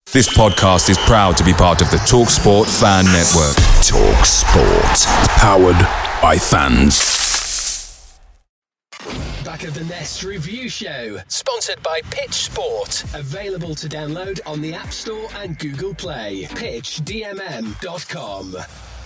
This podcast is proud to be part of the TalkSport Fan Network. TalkSport. Powered by fans. Back of the Nest Review Show. Sponsored by Pitch Sport. Available to download on the App Store and Google Play. PitchDMM.com.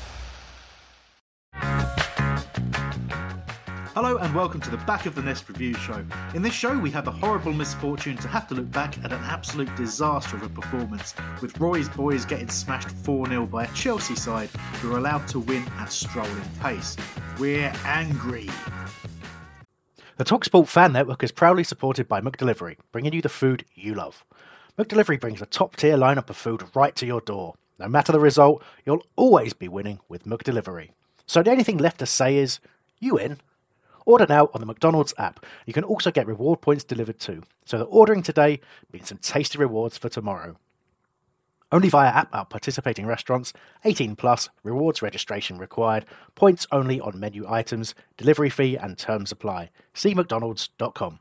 Hello and welcome to the Back of the Nest Review Show. In this show we have the horrible misfortune to have to look back at an absolute disaster of a performance, with Roy's boys getting smashed 4-0 by a Chelsea side who were allowed to win at strolling pace. We're angry. The TalkSport Fan Network is proudly supported by McDelivery, bringing you the food you love. McDelivery brings a top-tier lineup of food right to your door. No matter the result, you'll always be winning with McDelivery. So the only thing left to say is, you in? Order now on the McDonald's app. You can also get reward points delivered too, so that ordering today means some tasty rewards for tomorrow. Only via app at participating restaurants, 18 plus, rewards registration required, points only on menu items, delivery fee and terms apply. See mcdonalds.com.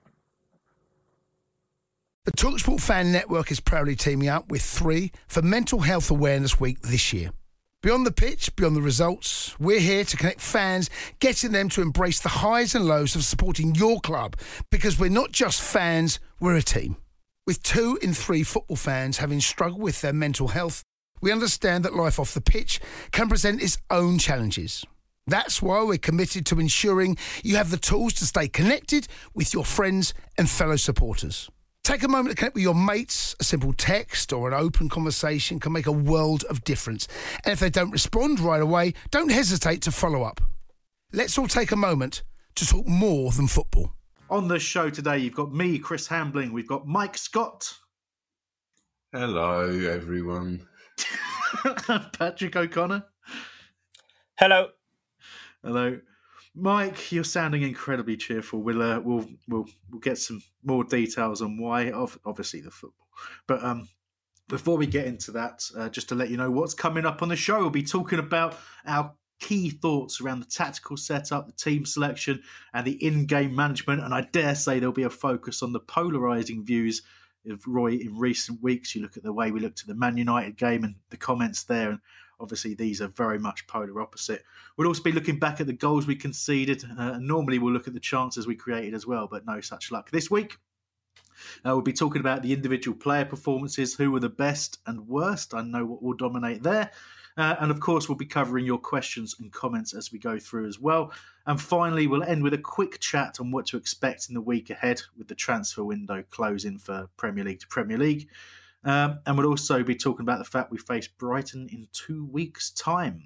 The TalkSport Fan Network is proudly teaming up with 3 for Mental Health Awareness Week this year. Beyond the pitch, beyond the results, we're here to connect fans, getting them to embrace the highs and lows of supporting your club, because we're not just fans, we're a team. With 2 in 3 football fans having struggled with their mental health, we understand that life off the pitch can present its own challenges. That's why we're committed to ensuring you have the tools to stay connected with your friends and fellow supporters. Take a moment to connect with your mates. A simple text or an open conversation can make a world of difference. And if they don't respond right away, don't hesitate to follow up. Let's all take a moment to talk more than football. On the show today, you've got me, Chris Hambling. We've got Mike Scott. Hello, everyone. Patrick O'Connor. Hello. Hello. Mike, you're sounding incredibly cheerful. We'll get some more details on why, obviously the football. But before we get into that, just to let you know what's coming up on the show, we'll be talking about our key thoughts around the tactical setup, the team selection, and the in-game management. And I dare say there'll be a focus on the polarising views of Roy in recent weeks. You look at the way we looked at the Man United game and the comments there, and obviously these are very much polar opposite. We'll also be looking back at the goals we conceded. Normally we'll look at the chances we created as well, but no such luck this week. We'll be talking about the individual player performances, who were the best and worst. I know what will dominate there. And of course, we'll be covering your questions and comments as we go through as well. And finally, we'll end with a quick chat on what to expect in the week ahead with the transfer window closing for Premier League to Premier League. And we'll also be talking about the fact we face Brighton in 2 weeks' time.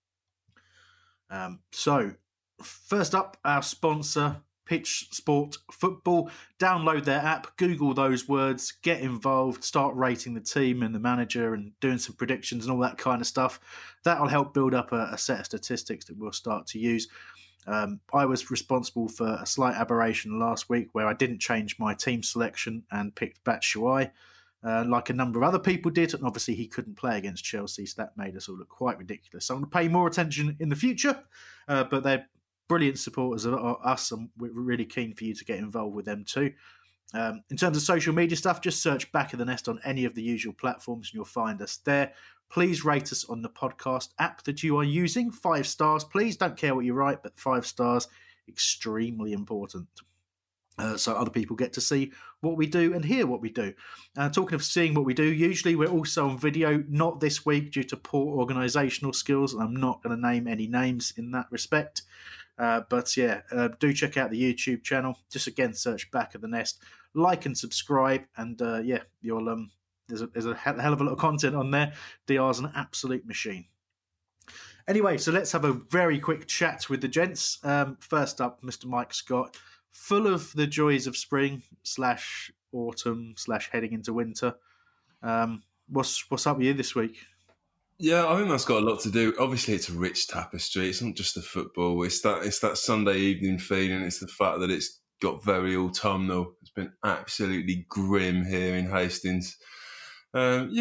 So, first up, our sponsor, Pitch Sport Football. Download their app, Google those words, get involved, start rating the team and the manager and doing some predictions and all that kind of stuff. That'll help build up a set of statistics that we'll start to use. I was responsible for a slight aberration last week where I didn't change my team selection and picked Batshuayi. Like a number of other people did, and obviously he couldn't play against Chelsea, so that made us all look quite ridiculous. So I'm going to pay more attention in the future, but they're brilliant supporters of us, and we're really keen for you to get involved with them too. In terms of social media stuff, just search Back of the Nest on any of the usual platforms and you'll find us there. Please rate us on the podcast app that you are using. 5 stars, please. Don't care what you write, but 5 stars, extremely important. So other people get to see what we do and hear what we do. Talking of seeing what we do, usually we're also on video, not this week due to poor organisational skills, and I'm not going to name any names in that respect. But yeah, do check out the YouTube channel. Just again, search Back of the Nest, like and subscribe, and yeah, you'll there's a hell of a lot of content on there. DR's an absolute machine. Anyway, so let's have a very quick chat with the gents. First up, Mr. Mike Scott. Full of the joys of spring / autumn / heading into winter. What's up with you this week? Yeah, I think that's got a lot to do. Obviously, it's a rich tapestry. It's not just the football. It's that Sunday evening feeling. It's the fact that it's got very autumnal. It's been absolutely grim here in Hastings. I'm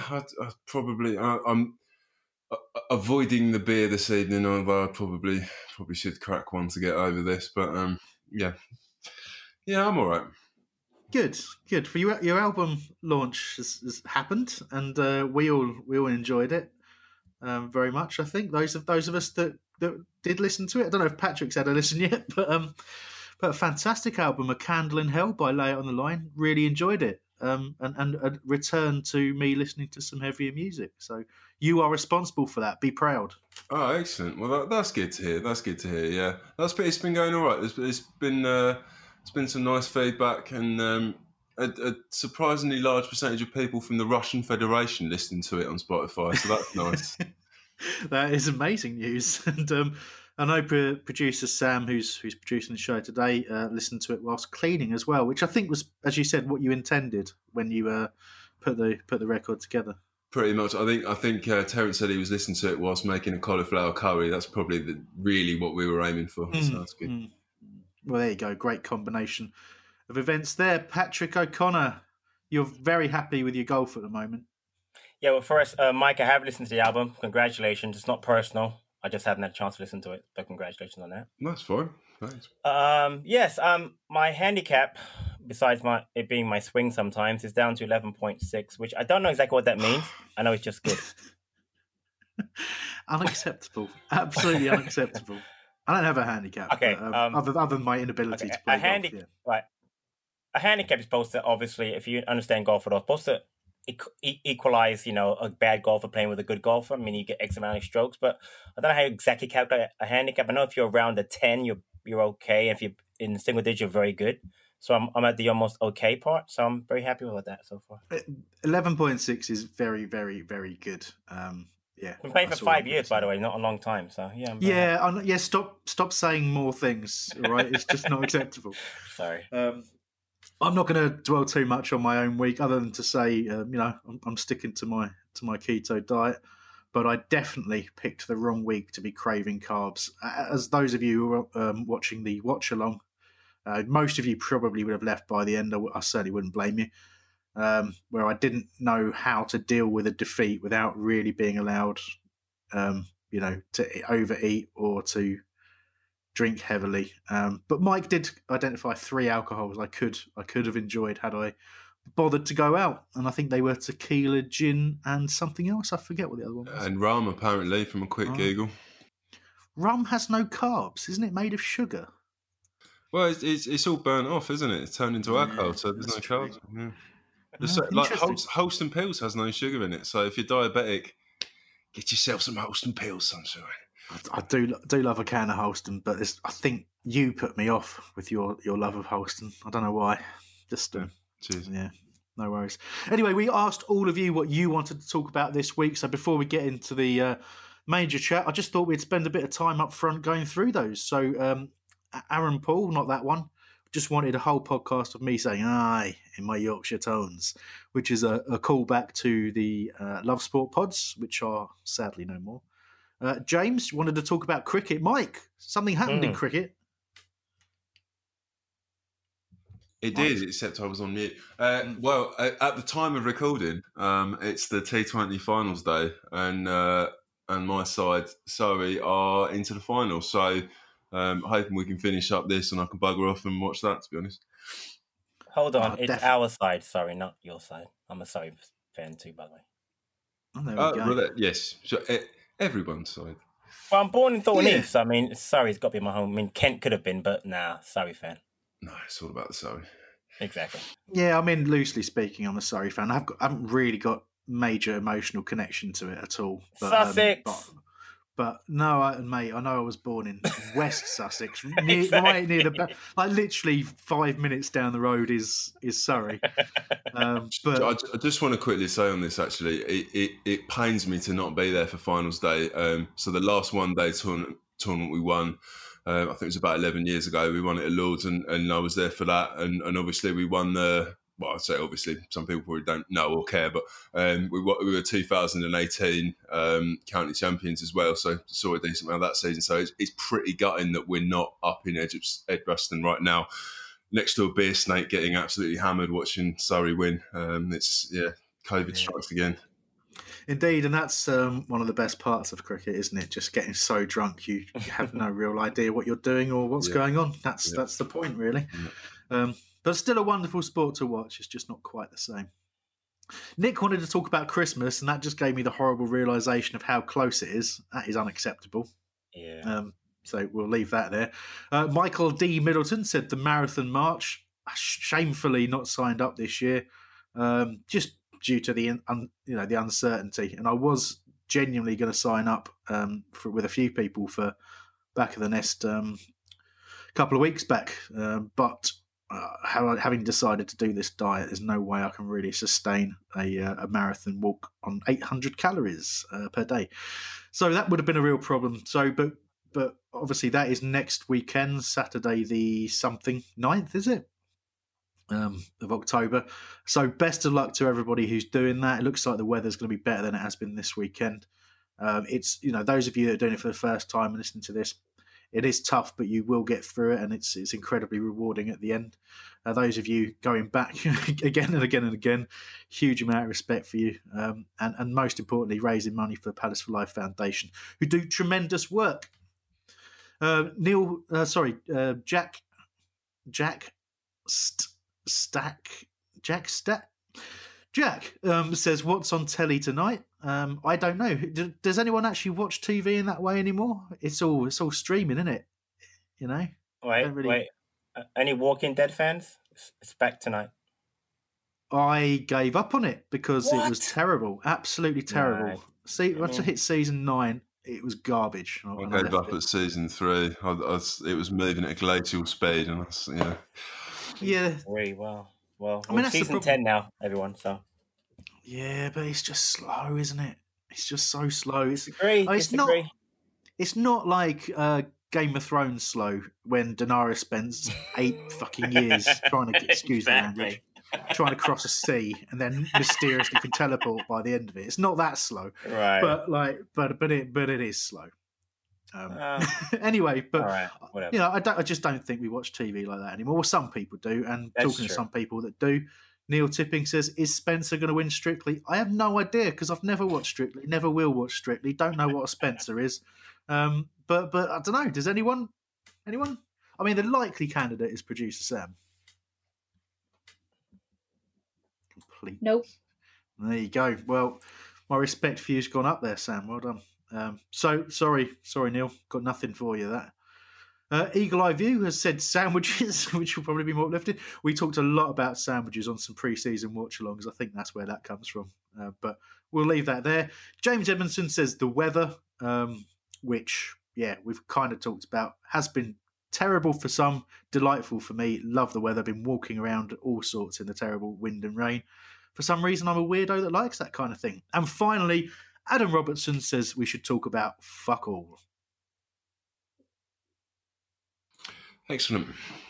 avoiding the beer this evening, although I probably should crack one to get over this. But yeah, I'm all right. Good. For your album launch has happened, and we all enjoyed it very much. I think those of us that did listen to it. I don't know if Patrick's had a listen yet, but a fantastic album, A Candle in Hell by Lay It on the Line. Really enjoyed it. And a return to me listening to some heavier music. So you are responsible for that. Be proud. Oh, excellent. Well, that's good to hear. Yeah, it's been going all right. It's been some nice feedback, and a surprisingly large percentage of people from the Russian Federation listening to it on Spotify. So that's nice. That is amazing news. And I know producer Sam, who's producing the show today, listened to it whilst cleaning as well, which I think was, as you said, what you intended when you put the record together. Pretty much. I think Terence said he was listening to it whilst making a cauliflower curry. That's probably really what we were aiming for. So that's good. Well, there you go. Great combination of events there. Patrick O'Connor, you're very happy with your golf at the moment. Yeah, well, first, Mike, I have listened to the album. Congratulations. It's not personal. I just haven't had a chance to listen to it, but congratulations on that. That's fine. Thanks. Yes, my handicap, besides it being my swing sometimes, is down to 11.6, which I don't know exactly what that means. I know it's just good. Unacceptable. Absolutely unacceptable. I don't have a handicap. Okay. Other than my inability to play golf. Right. A handicap is supposed to, obviously, if you understand golf at all, supposed to equalize, a bad golfer playing with a good golfer. I mean, you get X amount of strokes, but I don't know how you exactly calculate a handicap. I know if you're around a 10, you're okay. If you're in single digit, you're very good. So I'm at the almost okay part. So I'm very happy with that so far. 11.6 is very, very, very good. Yeah, I've been playing for 5 years, by the way, not a long time. So yeah, Stop saying more things. All right, it's just not acceptable. Sorry. I'm not going to dwell too much on my own week, other than to say, I'm sticking to my keto diet. But I definitely picked the wrong week to be craving carbs. As those of you who are watching the watch along, most of you probably would have left by the end. I certainly wouldn't blame you. Where I didn't know how to deal with a defeat without really being allowed, to overeat or to drink heavily. But Mike did identify 3 alcohols I could have enjoyed had I bothered to go out, and I think they were tequila, gin, and something else. I forget what the other one was. And rum, apparently, from a quick Google. Rum has no carbs, isn't it? Made of sugar. Well, it's all burnt off, isn't it? It's turned into alcohol, so there's no carbs. Yeah. Like Holston Pills has no sugar in it, so if you're diabetic, get yourself some Holston Pills, sunshine. I do love a can of Holston, but I think you put me off with your love of Holston. I don't know why. Just cheers. Yeah, no worries. Anyway, we asked all of you what you wanted to talk about this week. So before we get into the major chat, I just thought we'd spend a bit of time up front going through those. So Aaron Paul, not that one, just wanted a whole podcast of me saying "aye" in my Yorkshire tones, which is a callback to the Love Sport pods, which are sadly no more. James wanted to talk about cricket. Mike, something happened in cricket. It did, except I was on mute. Well, at the time of recording, it's the T20 finals day, and my side, Surrey, are into the finals. So hoping we can finish up this and I can bugger off and watch that, to be honest. Hold on, it's our side, sorry, not your side. I'm a Surrey fan too, by the way. Oh, there we go. Yes, so, everyone's side. Well, I'm born in Thornton Heath, so I mean, Surrey's got to be my home. I mean, Kent could have been, but nah, Surrey fan. No, it's all about the Surrey. Exactly. Yeah, I mean, loosely speaking, I'm a Surrey fan. I haven't really got major emotional connection to it at all. But, Sussex. But no, mate, I know I was born in West Sussex, right near like literally 5 minutes down the road is Surrey. But I just want to quickly say on this, actually, it pains me to not be there for finals day. So the last one-day tournament we won, I think it was about 11 years ago, we won it at Lords, and I was there for that. And obviously we won well, I'd say obviously some people probably don't know or care, but we were 2018 county champions as well, so saw a decent amount of that season. So it's pretty gutting that we're not up in Edgbaston right now, next to a beer snake, getting absolutely hammered watching Surrey win. COVID strikes again. Indeed, and that's one of the best parts of cricket, isn't it? Just getting so drunk you have no real idea what you're doing or what's going on. That's the point, really. But still a wonderful sport to watch. It's just not quite the same. Nick wanted to talk about Christmas, and that just gave me the horrible realisation of how close it is. That is unacceptable. Yeah. So we'll leave that there. Michael D. Middleton said the Marathon March, shamefully not signed up this year, just due to the the uncertainty. And I was genuinely going to sign up with a few people for Back of the Nest a couple of weeks back, but having decided to do this diet, there's no way I can really sustain a marathon walk on 800 calories per day. So that would have been a real problem. So, but obviously that is next weekend, Saturday the 9th, is it? Of October. So best of luck to everybody who's doing that. It looks like the weather's going to be better than it has been this weekend. It's those of you that are doing it for the first time and listening to this, it is tough, but you will get through it, and it's incredibly rewarding at the end. Those of you going back again and again and again, huge amount of respect for you, and most importantly, raising money for the Palace for Life Foundation, who do tremendous work. Jack says, what's on telly tonight? I don't know. Does anyone actually watch TV in that way anymore? It's all streaming, isn't it? Wait. Any Walking Dead fans? It's back tonight. I gave up on it because it was terrible. Absolutely terrible. Right. See, once I hit season 9, it was garbage. I gave up at season 3. It was moving at a glacial speed, and Yeah. Well, I mean, that's season 10 now, everyone. So. Yeah, but it's just slow, isn't it? It's just so slow. Disagree. It's not like Game of Thrones slow when Daenerys spends 8 fucking years trying to excuse the language, trying to cross a sea and then mysteriously can teleport by the end of it. It's not that slow, right? But it is slow. Anyway, but I just don't think we watch TV like that anymore. Well, some people do, and that's talking to some people that do. Neil Tipping says, is Spencer going to win Strictly? I have no idea because I've never watched Strictly, never will watch Strictly, don't know what a Spencer is. But I don't know. Does anyone? I mean, the likely candidate is producer Sam. Complete. Nope. There you go. Well, my respect for you's gone up there, Sam. Well done. So sorry, Neil. Got nothing for you. That Eagle Eye View has said sandwiches, which will probably be more uplifted. We talked a lot about sandwiches on some pre-season watch-alongs. I think that's where that comes from. But we'll leave that there. James Edmondson says the weather, which we've kind of talked about, has been terrible for some, delightful for me. Love the weather. Been walking around all sorts in the terrible wind and rain. For some reason, I'm a weirdo that likes that kind of thing. And finally, Adam Robertson says we should talk about fuck all. Excellent.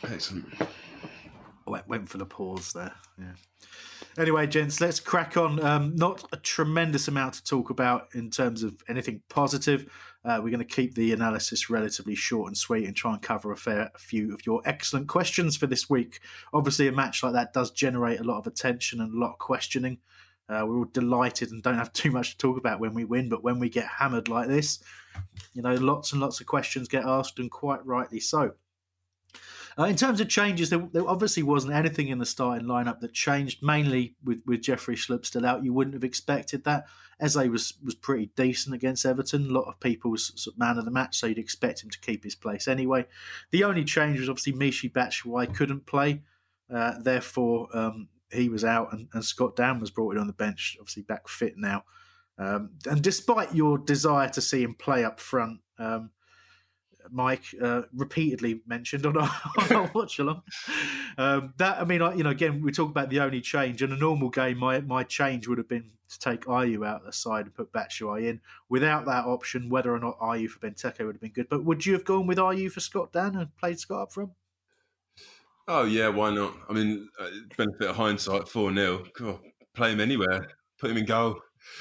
Went for the pause there. Yeah. Anyway, gents, let's crack on. Not a tremendous amount to talk about in terms of anything positive. We're going to keep the analysis relatively short and sweet and try and cover a fair few of your excellent questions for this week. Obviously, a match like that does generate a lot of attention and a lot of questioning. We're all delighted and don't have too much to talk about when we win, but when we get hammered like this, lots and lots of questions get asked, and quite rightly so. In terms of changes, there obviously wasn't anything in the starting lineup that changed, mainly with Jeffrey Schlupp still out. You wouldn't have expected that. Eze was pretty decent against Everton. A lot of people's sort of man of the match, so you'd expect him to keep his place anyway. The only change was obviously Michy Batshuayi couldn't play. Therefore, he was out, and Scott Dann was brought in on the bench, obviously back fit now. And despite your desire to see him play up front, Mike repeatedly mentioned on our watch along. Again, we talk about the only change. In a normal game, my change would have been to take Ayew out of the side and put Batshuayi in. Without that option, whether or not Ayew for Benteke would have been good. But would you have gone with Ayew for Scott Dann and played Scott up front? Oh yeah, why not? I mean, benefit of hindsight, 4-0. God, play him anywhere, put him in goal.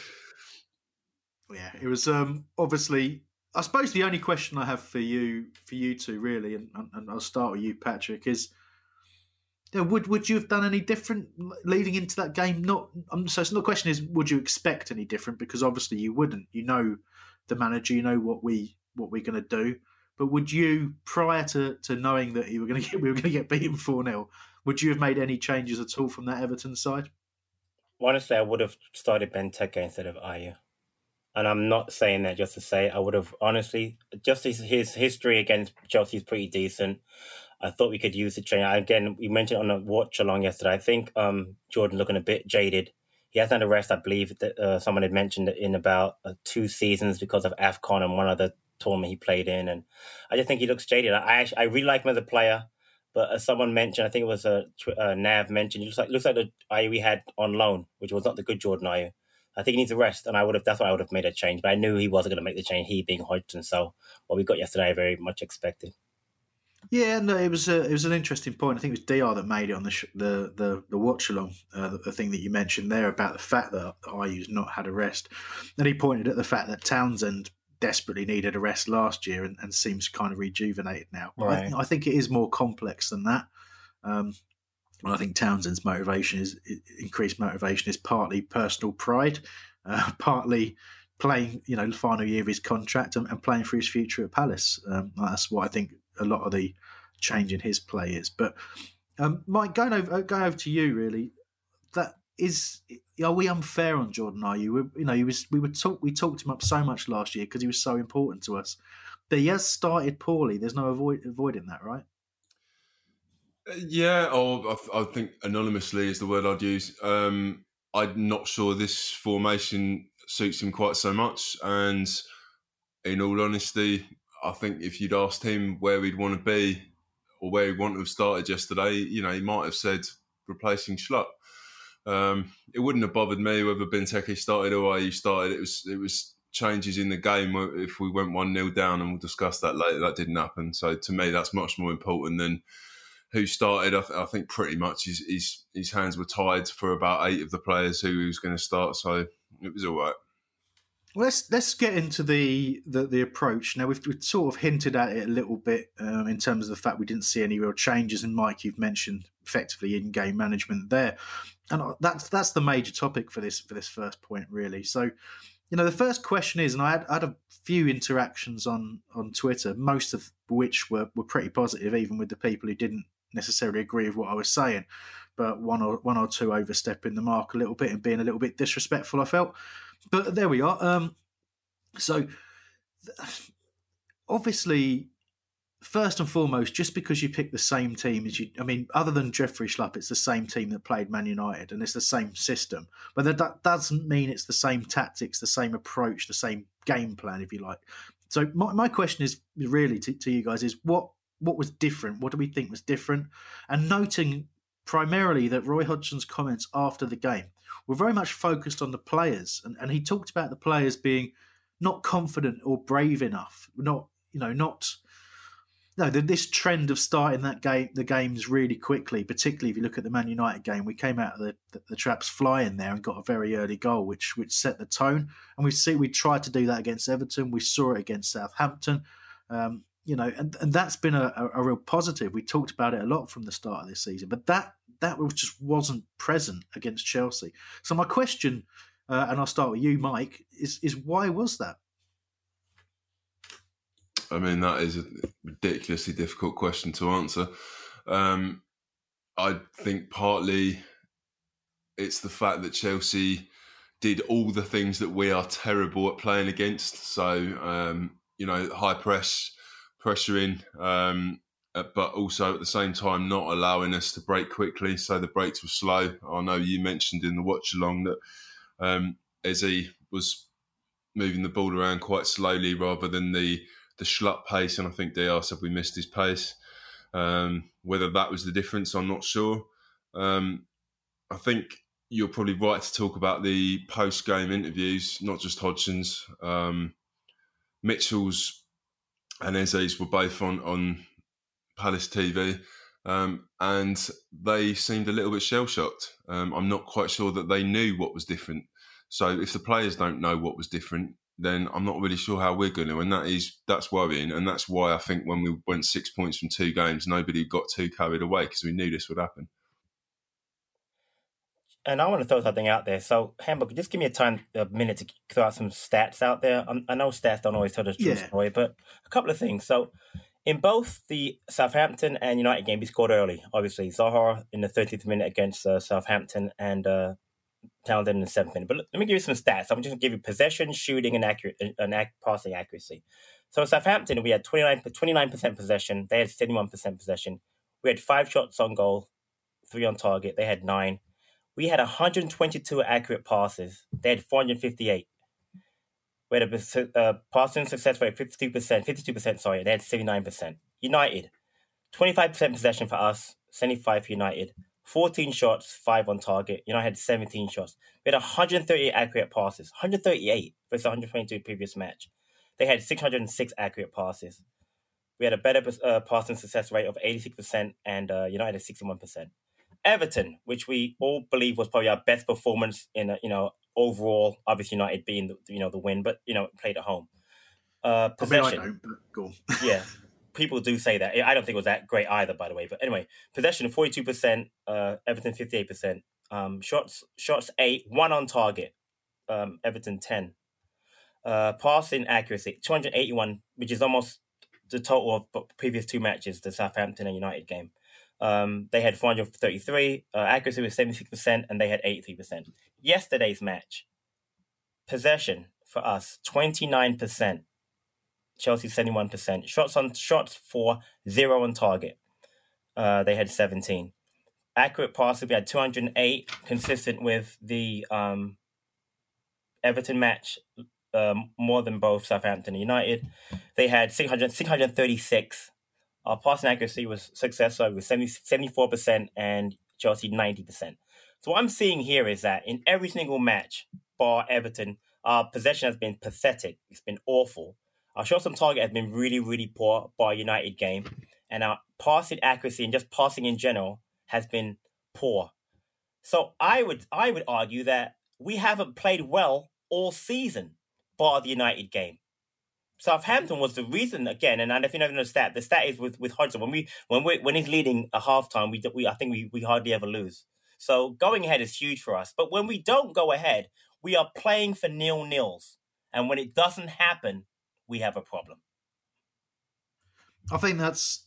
Yeah, it was obviously. I suppose the only question I have for you two, really, and I'll start with you, Patrick, is Yeah, would you have done any different leading into that game? So it's not the question is would you expect any different, because obviously you wouldn't. You know the manager, you know what we're going to do. But would you, prior to knowing that we were going to get beaten 4-0, would you have made any changes at all from that Everton side? Honestly, I would have started Benteke instead of Ayew. And I'm not saying that just to say. I would have, honestly, just his history against Chelsea is pretty decent. I thought we could use the change. Again, we mentioned on a watch along yesterday. I think Jordan looking a bit jaded. He hasn't had a rest, I believe, that someone had mentioned it in about 2 seasons because of AFCON and one other tournament he played in. And I just think he looks jaded. I really like him as a player. But as someone mentioned, I think it was Nav mentioned, he looks like the Ayew we had on loan, which was not the good Jordan Ayew. I think he needs a rest, and that's why I would have made a change. But I knew he wasn't going to make the change, he being Hodgson. So what we got yesterday, I very much expected. Yeah, no, it was an interesting point. I think it was DR that made it on the watch along, the thing that you mentioned there about the fact that Ayew's not had a rest, and he pointed at the fact that Townsend desperately needed a rest last year and seems kind of rejuvenated now. Right. I think it is more complex than that. I think Townsend's increased motivation is partly personal pride, partly playing, the final year of his contract and playing for his future at Palace. That's what I think a lot of the change in his play is. But Mike, going over to you, really, that is, are we unfair on Jordan Ayew? We talked him up so much last year because he was so important to us. But he has started poorly. There's no avoiding that, right? Yeah, I think anonymously is the word I'd use. I'm not sure this formation suits him quite so much. And in all honesty, I think if you'd asked him where he'd want to be or where he'd want to have started yesterday, he might have said replacing Schlupp. It wouldn't have bothered me whether Benteke started or Ayew started. It was changes in the game. If we went 1-0 down, and we'll discuss that later, that didn't happen. So to me, that's much more important than who started. I think pretty much his hands were tied for about 8 of the players who he was going to start. So it was all right. Well, let's get into the approach. Now, we've sort of hinted at it a little bit in terms of the fact we didn't see any real changes. And Mike, you've mentioned effectively in-game management there. And that's the major topic for this first point, really. So, the first question is, and I had a few interactions on Twitter, most of which were pretty positive, even with the people who didn't necessarily agree with what I was saying, but one or two overstepping the mark a little bit and being a little bit disrespectful, I felt. But there we are. So obviously, first and foremost, just because you pick the same team as other than Jeffrey Schlupp, it's the same team that played Man United and it's the same system. But that doesn't mean it's the same tactics, the same approach, the same game plan, if you like. So my question is really to you guys is what was different? What do we think was different? And noting primarily that Roy Hodgson's comments after the game were very much focused on the players. And he talked about the players being not confident or brave enough, this trend of starting the games really quickly, particularly if you look at the Man United game, we came out of the traps flying there and got a very early goal, which set the tone. And we tried to do that against Everton. We saw it against Southampton. And that's been a real positive. We talked about it a lot from the start of this season, but that just wasn't present against Chelsea. So my question, and I'll start with you, Mike, is why was that? That is a ridiculously difficult question to answer. I think partly it's the fact that Chelsea did all the things that we are terrible at playing against. So, high pressure in, but also at the same time not allowing us to break quickly. So the breaks were slow. I know you mentioned in the watch along that Eze was moving the ball around quite slowly rather than the Schlupp pace, and I think DR said we missed his pace. Whether that was the difference, I'm not sure. I think you're probably right to talk about the post-game interviews, not just Hodgson's. Mitchell's and Eze's were both on Palace TV, and they seemed a little bit shell-shocked. I'm not quite sure that they knew what was different. So if the players don't know what was different, then I'm not really sure how we're going to. And that's worrying. And that's why I think when we went 6 points from 2 games, nobody got too carried away because we knew this would happen. And I want to throw something out there. So, Hamburg, just give me a minute to throw out some stats out there. I know stats don't always tell the true story, but a couple of things. So, in both the Southampton and United game, we scored early. Obviously, Zaha in the 30th minute against Southampton and Townsend in the 7th minute. But let me give you some stats. I'm just going to give you possession, shooting, and passing accuracy. So, Southampton, we had 29% possession. They had 71% possession. We had 5 shots on goal, 3 on target. They had 9. We had 122 accurate passes. They had 458. We had a passing success rate of 52%, sorry. They had 79%. United, 25% possession for us, 75 for United. 14 shots, 5 on target. United had 17 shots. We had 138 accurate passes. 138 versus 122 previous match. They had 606 accurate passes. We had a better passing success rate of 86%, and United had 61%. Everton, which we all believe was probably our best performance in overall, obviously United being the win, but played at home. Possession, I don't, but go. Yeah, people do say that. I don't think it was that great either, by the way. But anyway, possession 42%, Everton 58%. Shots 8, 1 on target. Everton 10. Passing accuracy 281, which is almost the total of previous 2 matches, the Southampton and United game. They had 433, accuracy was 76%, and they had 83%. Yesterday's match, possession for us, 29%. Chelsea, 71%. Shots for 0 on target. They had 17. Accurate passes, we had 208, consistent with the Everton match, more than both Southampton and United. They had 636. Our passing accuracy was successful with 74% and Chelsea 90%. So what I'm seeing here is that in every single match, bar Everton, our possession has been pathetic. It's been awful. Our shots on target has been really, really poor, bar United game. And our passing accuracy and just passing in general has been poor. So I would argue that we haven't played well all season, bar the United game. Southampton was the reason again, and if you don't know the stat is with Hodgson. When he's leading a halftime, I think we hardly ever lose. So going ahead is huge for us. But when we don't go ahead, we are playing for 0-0s, and when it doesn't happen, we have a problem. I think that's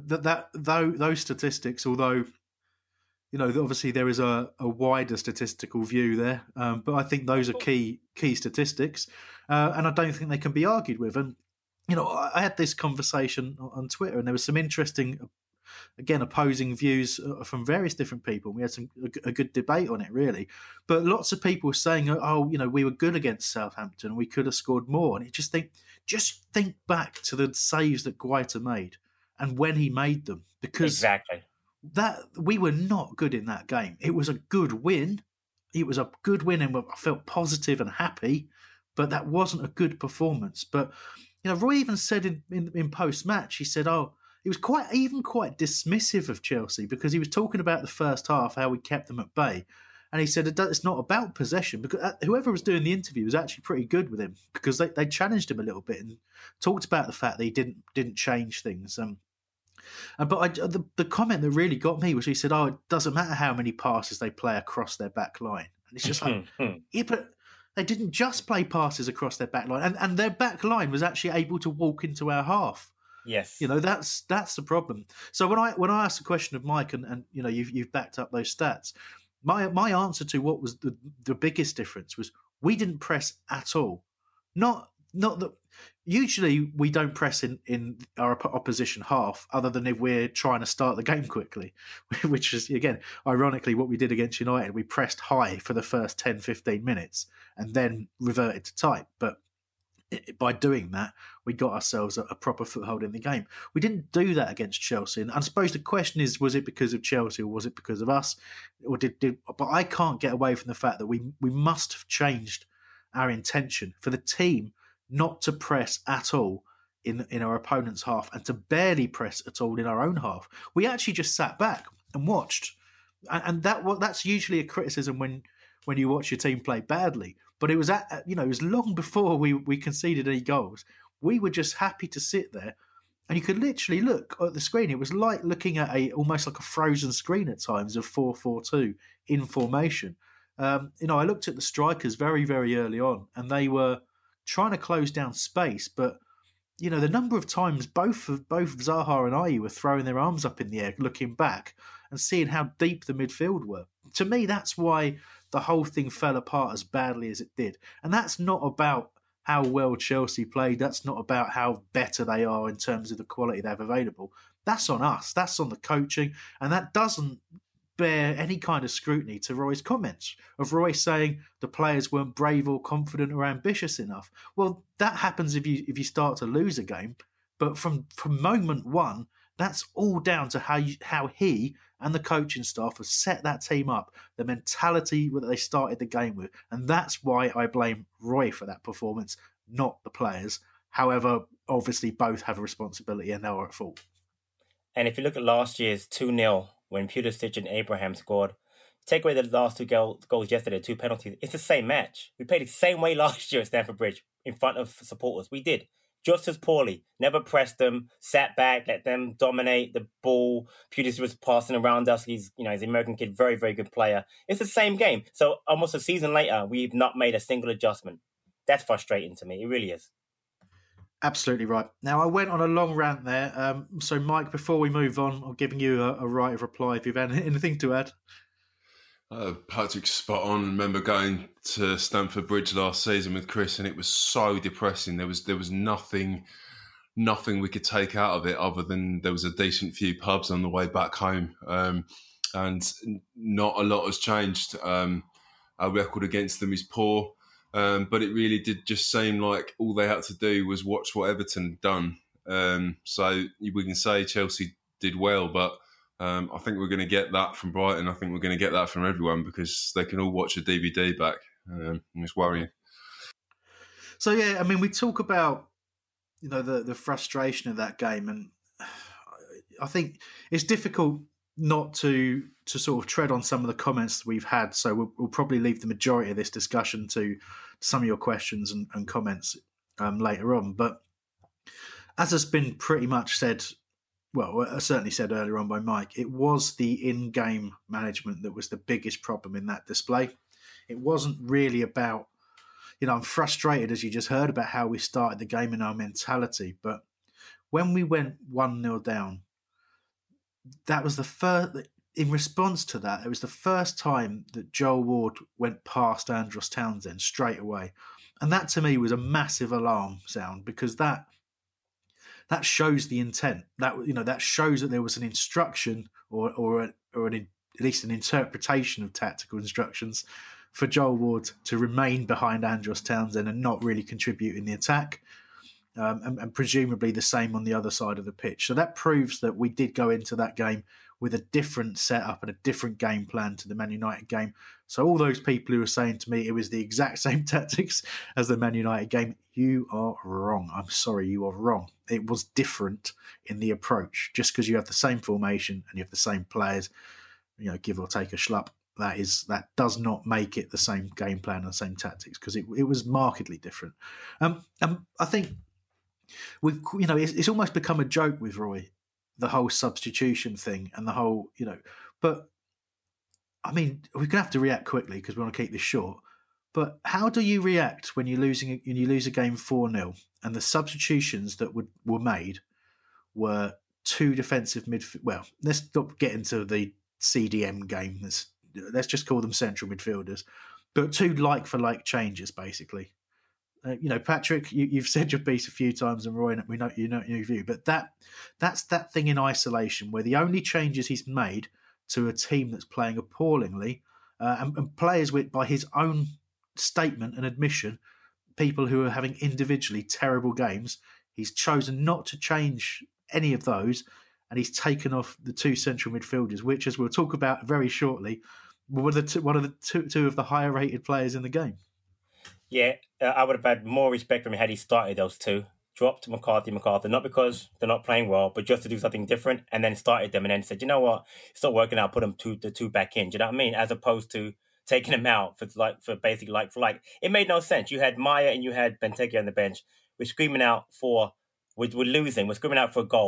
those statistics, although obviously there is a wider statistical view there, but I think those are key statistics, and I don't think they can be argued with. And I had this conversation on Twitter, and there was some interesting, again, opposing views from various different people. We had a good debate on it, really. But lots of people were saying, we were good against Southampton, we could have scored more. And just think back to the saves that Guaita made and when he made them, because exactly. That we were not good in that game. It was a good win. It was a good win, and I felt positive and happy. But that wasn't a good performance. But Roy even said in post match, he said, he was quite dismissive of Chelsea, because he was talking about the first half, how we kept them at bay, and he said it's not about possession, because whoever was doing the interview was actually pretty good with him, because they challenged him a little bit and talked about the fact that he didn't change things. But the comment that really got me was he said, it doesn't matter how many passes they play across their back line. And it's just like, yeah, but they didn't just play passes across their back line. And their back line was actually able to walk into our half. Yes. That's the problem. So when I asked the question of Mike, and you've backed up those stats, my answer to what was the biggest difference was we didn't press at all. Not that usually we don't press in our opposition half, other than if we're trying to start the game quickly, which is, again, ironically what we did against United. We pressed high for the first 10-15 minutes and then reverted to tight. But by doing that, we got ourselves a proper foothold in the game. We didn't do that against Chelsea. And I suppose the question is, was it because of Chelsea or was it because of us? Or but I can't get away from the fact that we must have changed our intention for the team not to press at all in our opponent's half, and to barely press at all in our own half. We actually just sat back and watched, and that's usually a criticism when you watch your team play badly. But it was it was long before we conceded any goals. We were just happy to sit there, and you could literally look at the screen. It was like looking at almost like a frozen screen at times of 4-4-2 in formation. I looked at the strikers very, very early on, and they were trying to close down space. But the number of times both Zaha and Ayew were throwing their arms up in the air, looking back and seeing how deep the midfield were. To me, that's why the whole thing fell apart as badly as it did. And that's not about how well Chelsea played. That's not about how better they are in terms of the quality they have available. That's on us. That's on the coaching. And that doesn't bear any kind of scrutiny to Roy's comments of Roy saying the players weren't brave or confident or ambitious enough. Well, that happens if you start to lose a game. But from moment one, that's all down to how he and the coaching staff have set that team up, the mentality that they started the game with. And that's why I blame Roy for that performance, not the players. However, obviously both have a responsibility and they are at fault. And if you look at last year's 2-0, when Pulisic and Abraham scored, take away the last two goals yesterday, 2 penalties, it's the same match. We played the same way last year at Stamford Bridge in front of supporters. We did. Just as poorly. Never pressed them, sat back, let them dominate the ball. Pulisic was passing around us. He's an American kid, very, very good player. It's the same game. So almost a season later, we've not made a single adjustment. That's frustrating to me. It really is. Absolutely right. Now, I went on a long rant there. So, Mike, before we move on, I'm giving you a right of reply if you've had anything to add. Patrick's spot on. I remember going to Stamford Bridge last season with Chris, and it was so depressing. There was nothing we could take out of it other than there was a decent few pubs on the way back home, and not a lot has changed. Our record against them is poor, but it really did just seem like all they had to do was watch what Everton had done. So we can say Chelsea did well, but I think we're going to get that from Brighton. I think we're going to get that from everyone because they can all watch a DVD back. It's worrying. So, yeah, I mean, we talk about, the frustration of that game. And I think it's difficult not to sort of tread on some of the comments that we've had. So we'll probably leave the majority of this discussion to some of your questions and comments later on. But as has been pretty much said, well, I certainly said earlier on by Mike, it was the in-game management that was the biggest problem in that display. It wasn't really about, I'm frustrated, as you just heard, about how we started the game and our mentality. But when we went 1-0 down, that was the first, in response to that, it was the first time that Joel Ward went past Andros Townsend straight away. And that to me was a massive alarm sound because that shows the intent. That shows that there was an instruction or at least an interpretation of tactical instructions for Joel Ward to remain behind Andros Townsend and not really contribute in the attack, and presumably the same on the other side of the pitch. So that proves that we did go into that game with a different setup and a different game plan to the Man United game. So all those people who were saying to me it was the exact same tactics as the Man United game, you are wrong. I'm sorry, you are wrong. It was different in the approach. Just because you have the same formation and you have the same players, give or take a schlup, that does not make it the same game plan and the same tactics because it was markedly different. I think it's almost become a joke with Roy, the whole substitution thing and the whole, but I mean, we're going to have to react quickly because we want to keep this short. But how do you react when you lose a game 4-0 and the substitutions that were made were two defensive midfield? Well, let's not get into the CDM game. Let's just call them central midfielders, but two like-for-like changes, basically. Patrick, you've said your piece a few times, and Roy, we know your view, but that's that thing in isolation where the only changes he's made to a team that's playing appallingly, and players with, by his own statement and admission, people who are having individually terrible games, he's chosen not to change any of those, and he's taken off the two central midfielders, which, as we'll talk about very shortly, were one of the two of the higher rated players in the game. Yeah, I would have had more respect for him had he started those two. Dropped McCarthy, not because they're not playing well, but just to do something different, and then started them and then said, you know what, it's not working out, put the two back in. Do you know what I mean? As opposed to taking them out for basically like for like. It made no sense. You had Maya and you had Benteke on the bench. We're screaming out we're losing. We're screaming out for a goal.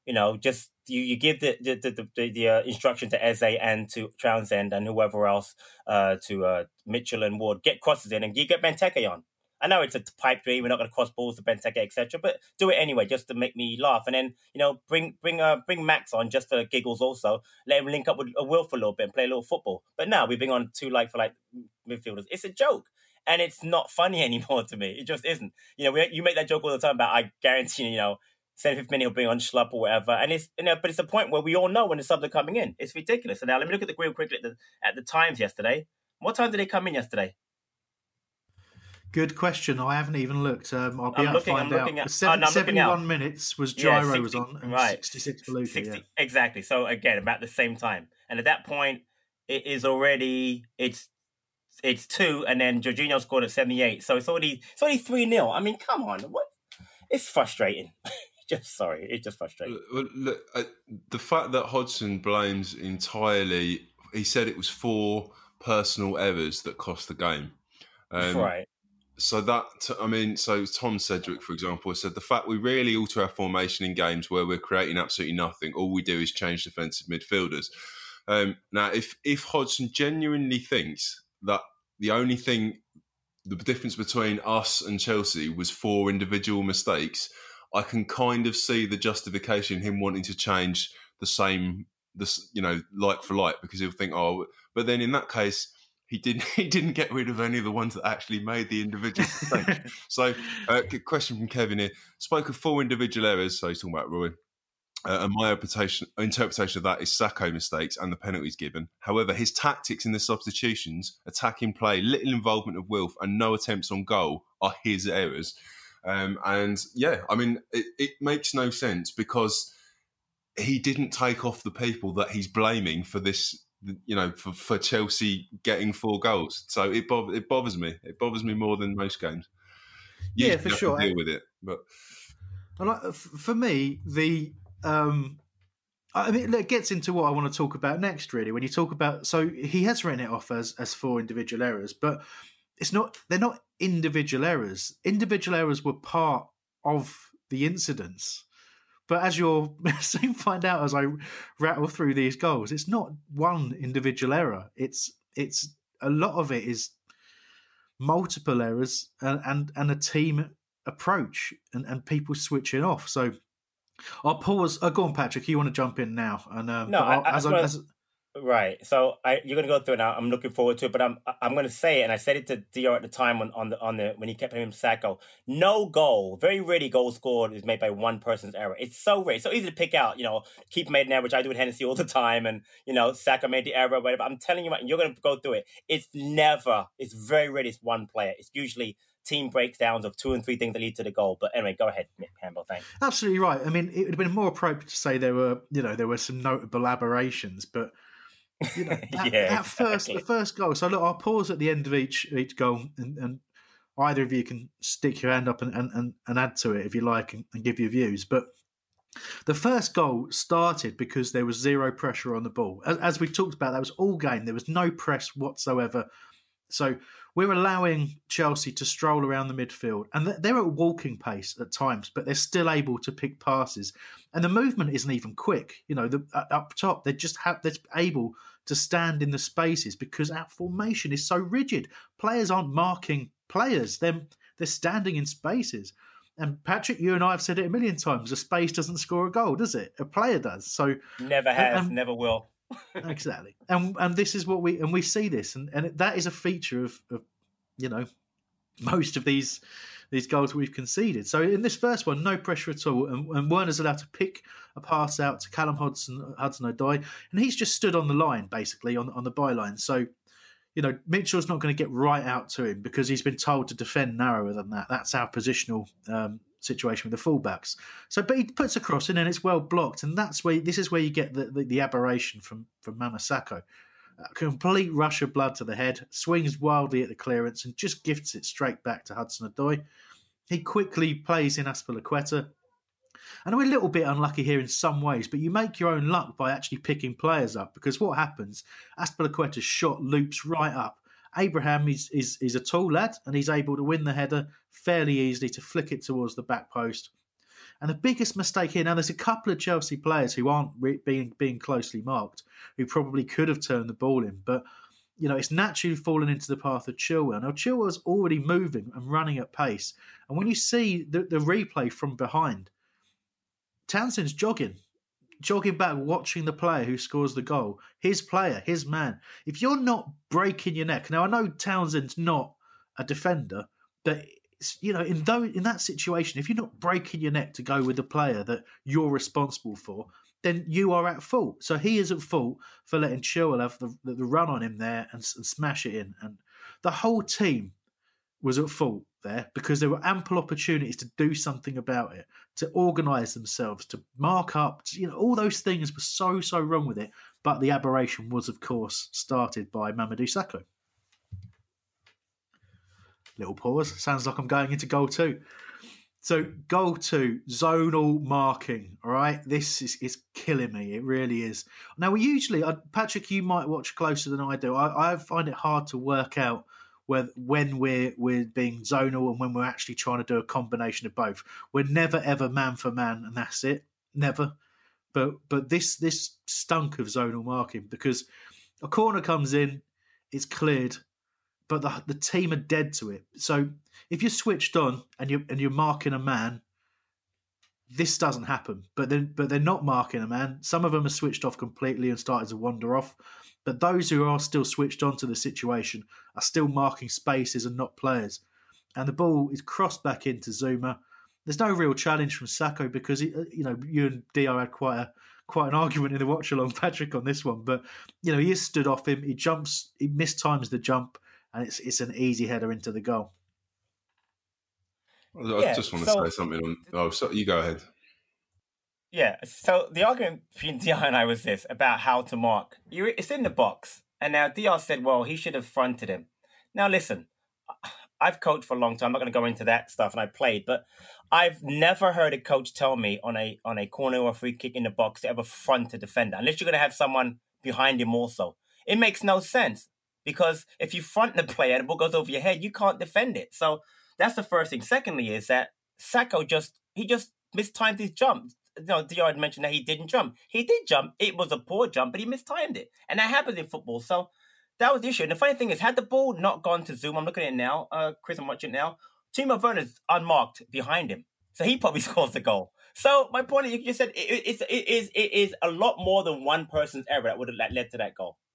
just you give the instruction to Eze and to Townsend and whoever else, to Mitchell and Ward, get crosses in, and you get Benteke on. I know it's a pipe dream. We're not going to cross balls to Benteke, etc. But do it anyway, just to make me laugh. And then bring Max on just for giggles. Also, let him link up with Will for a little bit and play a little football. But now we bring on two for midfielders. It's a joke, and it's not funny anymore to me. It just isn't. You make that joke all the time about, I guarantee 75th minute he'll bring on Schlupp or whatever, and it's but it's a point where we all know when the subs are coming in. It's ridiculous. So now let me look at the real quickly at the times yesterday. What time did they come in yesterday? Good question. I haven't even looked. I'll be able to find out. 71 minutes was Gyro was on, and right. 66 Belushi. Yeah. Exactly. So again, about the same time, and at that point, it is already it's 2, and then Jorginho scored at 78. So it's already 3-0. I mean, come on, what? It's frustrating. It's just frustrating. Look, the fact that Hodgson blames entirely, he said it was 4 personal errors that cost the game. Right. So so Tom Sedgwick, for example, said the fact we rarely alter our formation in games where we're creating absolutely nothing. All we do is change defensive midfielders. Now, if Hodgson genuinely thinks that the difference between us and Chelsea was 4 individual mistakes, I can kind of see the justification him wanting to change like for like, because he'll think, but then in that case, he didn't get rid of any of the ones that actually made the individual mistakes. So, question from Kevin here: spoke of 4 individual errors. So he's talking about Roy. And my interpretation of that is Sakho mistakes and the penalties given. However, his tactics in the substitutions, attacking play, little involvement of Wilf, and no attempts on goal are his errors. It makes no sense because he didn't take off the people that he's blaming for this, for Chelsea getting 4 goals. So it bothers me. It bothers me more than most games. Yeah, for sure. Deal with it, but for me, it gets into what I want to talk about next. Really, when you talk about, so he has written it off as 4 individual errors, but they're not individual errors. Individual errors were part of the incidents. But as you'll soon find out as I rattle through these goals, it's not one individual error. It's a lot of it is multiple errors and a team approach and people switching off. So I'll pause. Go on, Patrick. You want to jump in now? And right. So you're going to go through it now. I'm looking forward to it, but I'm going to say it, and I said it to Dior at the time when he kept him Sakho. No goal, very rarely goal scored is made by one person's error. It's so rare, so easy to pick out. Keeper made an error, which I do with Hennessy all the time, and Sakho made the error, whatever. I'm telling you, and you're going to go through it. It's very rarely it's one player. It's usually team breakdowns of 2 and 3 things that lead to the goal. But anyway, go ahead, Campbell. Thanks. Absolutely right. I mean, it would have been more appropriate to say there were some notable aberrations, but. The first goal. So look, I'll pause at the end of each goal, and either of you can stick your hand up and add to it if you like and give your views. But the first goal started because there was 0 pressure on the ball. As we talked about, that was all game. There was no press whatsoever. So we're allowing Chelsea to stroll around the midfield, and they're at walking pace at times, but they're still able to pick passes. And the movement isn't even quick. Up top, they're able to stand in the spaces because our formation is so rigid. Players aren't marking players; they're standing in spaces. And Patrick, you and I have said it a million times: a space doesn't score a goal, does it? A player does. So never has, never will. Exactly, and this is what we see this, and that is a feature of most of these goals we've conceded. So in this first one, no pressure at all, and Werner's allowed to pick a pass out to Callum Hudson-Odoi, and he's just stood on the line basically on the byline. So Mitchell's not going to get right out to him because he's been told to defend narrower than that. That's our positional situation with the fullbacks. So, but he puts a cross in and it's well blocked, and this is where you get the aberration from Mama Sakho. A complete rush of blood to the head, swings wildly at the clearance and just gifts it straight back to Hudson-Odoi. He quickly plays in Azpilicueta. And we're a little bit unlucky here in some ways, but you make your own luck by actually picking players up, because what happens, Azpilicueta's shot loops right up. Abraham is a tall lad and he's able to win the header fairly easily to flick it towards the back post. And the biggest mistake here, now there's a couple of Chelsea players who aren't being closely marked, who probably could have turned the ball in, but it's naturally fallen into the path of Chilwell. Now, Chilwell's already moving and running at pace. And when you see the replay from behind, Townsend's jogging back, watching the player who scores the goal. His player, his man. If you're not breaking your neck, now I know Townsend's not a defender, but in that situation, if you're not breaking your neck to go with the player that you're responsible for, then you are at fault. So he is at fault for letting Chilwell have the run on him there and smash it in. And the whole team was at fault there because there were ample opportunities to do something about it, to organise themselves, to mark up. All those things were so wrong with it. But the aberration was, of course, started by Mamadou Sakho. Little pause. Sounds like I'm going into goal 2. So goal 2, zonal marking. All right, this is killing me. It really is. Now we usually, Patrick, you might watch closer than I do. I find it hard to work out when we're being zonal and when we're actually trying to do a combination of both. We're never ever man for man, and that's it. Never. But this stunk of zonal marking because a corner comes in, it's cleared, but the team are dead to it. So if you're switched on and you're marking a man, this doesn't happen. But they're not marking a man. Some of them are switched off completely and started to wander off. But those who are still switched on to the situation are still marking spaces and not players. And the ball is crossed back into Zouma. There's no real challenge from Sakho because you and Dio had quite an argument in the watch along, Patrick, on this one. But he is stood off him. He jumps. He mistimes the jump. And it's an easy header into the goal. I just want to say something on... Oh, so you go ahead. Yeah, so the argument between Diar and I was this, about how to mark. It's in the box. And now Diar said, well, he should have fronted him. Now, listen, I've coached for a long time. I'm not going to go into that stuff, and I played. But I've never heard a coach tell me on a corner or free kick in the box to ever front a defender, unless you're going to have someone behind him also. It makes no sense. Because if you front the player and the ball goes over your head, you can't defend it. So that's the first thing. Secondly is that Sakho just mistimed his jump. Diar had mentioned that he didn't jump. He did jump. It was a poor jump, but he mistimed it. And that happens in football. So that was the issue. And the funny thing is, had the ball not gone to Zoom, I'm looking at it now, Chris, I'm watching it now, Timo Werner's unmarked behind him. So he probably scores the goal. So my point is, you said it is a lot more than one person's error that would have led to that goal.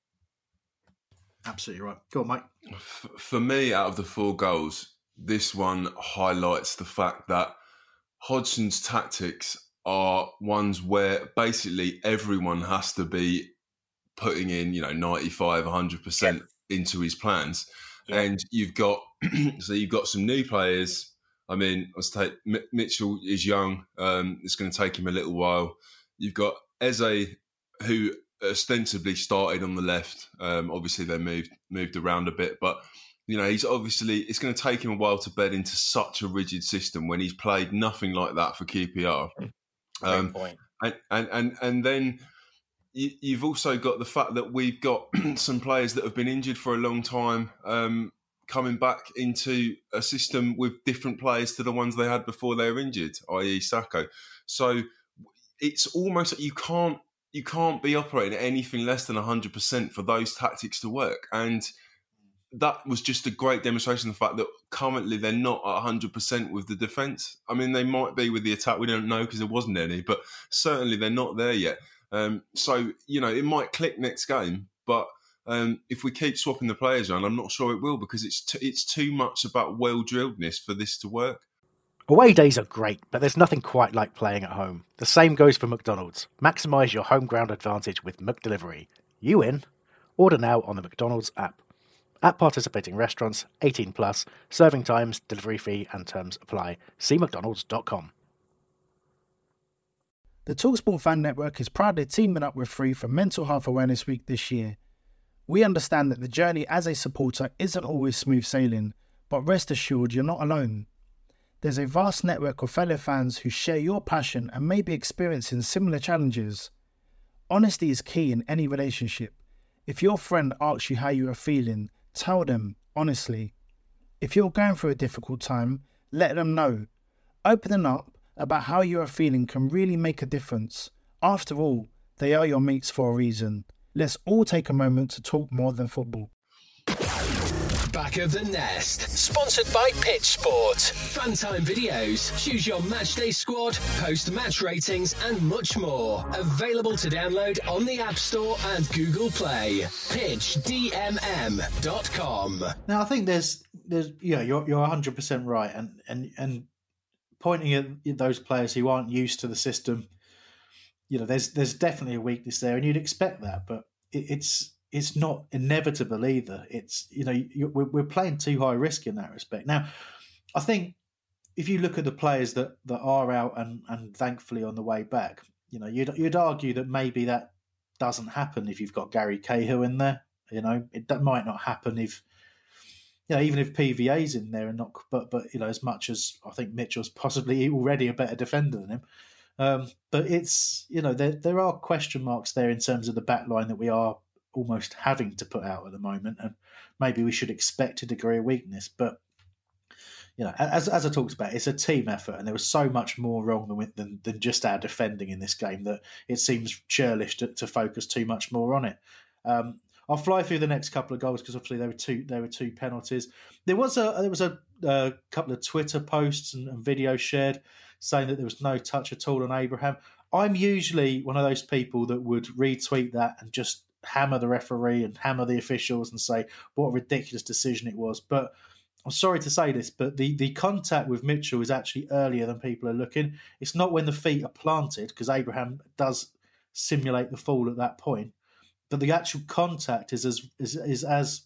Absolutely right. Go on, Mike. For me, out of the 4 goals, this one highlights the fact that Hodgson's tactics are ones where basically everyone has to be putting in, 95, 100% into his plans. Yeah. And you've got some new players. I mean, let's take Mitchell is young. It's going to take him a little while. You've got Eze, who ostensibly started on the left. Obviously, they moved around a bit, but he's obviously, it's going to take him a while to bed into such a rigid system when he's played nothing like that for QPR. Great point. And then you've also got the fact that we've got some players that have been injured for a long time coming back into a system with different players to the ones they had before they were injured, i.e. Sakho. So it's almost like you can't be operating at anything less than 100% for those tactics to work. And that was just a great demonstration of the fact that currently they're not at 100% with the defence. I mean, they might be with the attack. We don't know because there wasn't any, but certainly they're not there yet. So, it might click next game, but if we keep swapping the players around, I'm not sure it will because it's too much about well-drilledness for this to work. Away days are great, but there's nothing quite like playing at home. The same goes for McDonald's. Maximise your home ground advantage with McDelivery. You in? Order now on the McDonald's app. At participating restaurants, 18 plus, serving times, delivery fee and terms apply. See mcdonalds.com. The TalkSport Fan Network is proudly teaming up with Free for Mental Health Awareness Week this year. We understand that the journey as a supporter isn't always smooth sailing, but rest assured you're not alone. There's a vast network of fellow fans who share your passion and may be experiencing similar challenges. Honesty is key in any relationship. If your friend asks you how you are feeling, tell them honestly. If you're going through a difficult time, let them know. Opening up about how you are feeling can really make a difference. After all, they are your mates for a reason. Let's all take a moment to talk more than football. Back of the Nest, sponsored by Pitch Sport. Funtime videos, choose your matchday squad, post match ratings, and much more. Available to download on the App Store and Google Play. PitchDMM.com. Now, I think there's you're 100% right, and pointing at those players who aren't used to the system, there's definitely a weakness there, and you'd expect that, but it's not inevitable either. It's we're playing too high risk in that respect. Now, I think if you look at the players that are out and thankfully on the way back, you'd argue that maybe that doesn't happen if you've got Gary Cahill in there. That might not happen if even if PVA's in there and not, but as much as I think Mitchell's possibly already a better defender than him. But it's there are question marks there in terms of the back line that we are almost having to put out at the moment, and maybe we should expect a degree of weakness. But as I talked about, it's a team effort, and there was so much more wrong than just our defending in this game that it seems churlish to focus too much more on it. I'll fly through the next couple of goals because obviously there were two penalties. There was a couple of Twitter posts and videos shared saying that there was no touch at all on Abraham. I'm usually one of those people that would retweet that and just hammer the referee and hammer the officials and say what a ridiculous decision it was. But I'm sorry to say this, but the contact with Mitchell is actually earlier than people are looking. It's not when the feet are planted, because Abraham does simulate the fall at that point. But the actual contact is as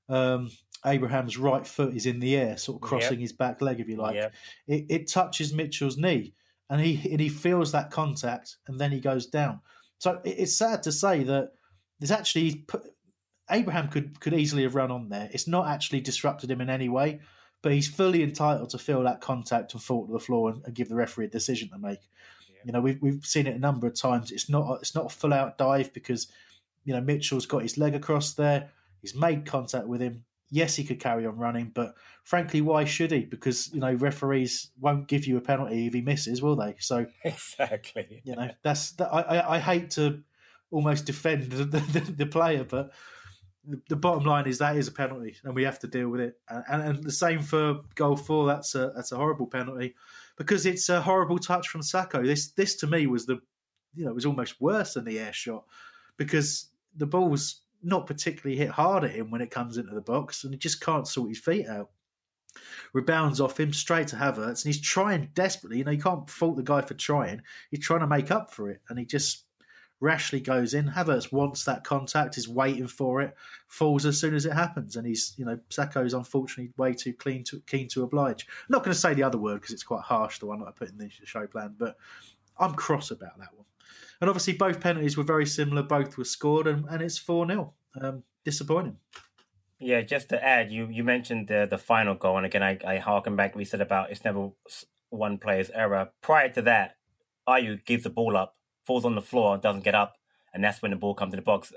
Abraham's right foot is in the air, sort of crossing his back leg, if you like. Yep. It touches Mitchell's knee, and he feels that contact, and then he goes down. So it's sad to say that there's actually Abraham could easily have run on there. It's not actually disrupted him in any way, but he's fully entitled to feel that contact and fall to the floor and give the referee a decision to make. Yeah. We've seen it a number of times. It's not a full out dive because Mitchell's got his leg across there. He's made contact with him. Yes, he could carry on running, but frankly, why should he? Because referees won't give you a penalty if he misses, will they? So exactly. I hate to almost defend the player, but the bottom line is that is a penalty, and we have to deal with it. And the same for goal 4. That's a horrible penalty because it's a horrible touch from Sakho. This to me was it was almost worse than the air shot because the ball's not particularly hit hard at him when it comes into the box, and he just can't sort his feet out. Rebounds off him straight to Havertz, and he's trying desperately. You can't fault the guy for trying. He's trying to make up for it, and he just rashly goes in. Havertz wants that contact, is waiting for it, falls as soon as it happens, and he's Sakho's unfortunately way too keen to oblige. I'm not going to say the other word because it's quite harsh, the one that I put in the show plan, but I'm cross about that one. And obviously both penalties were very similar, both were scored, and it's 4-0. Disappointing. Yeah, just to add, you mentioned the final goal, and again, I harken back to what we said about it's never one player's error. Prior to that, Ayew gives the ball up, falls on the floor, doesn't get up, and that's when the ball comes to the box.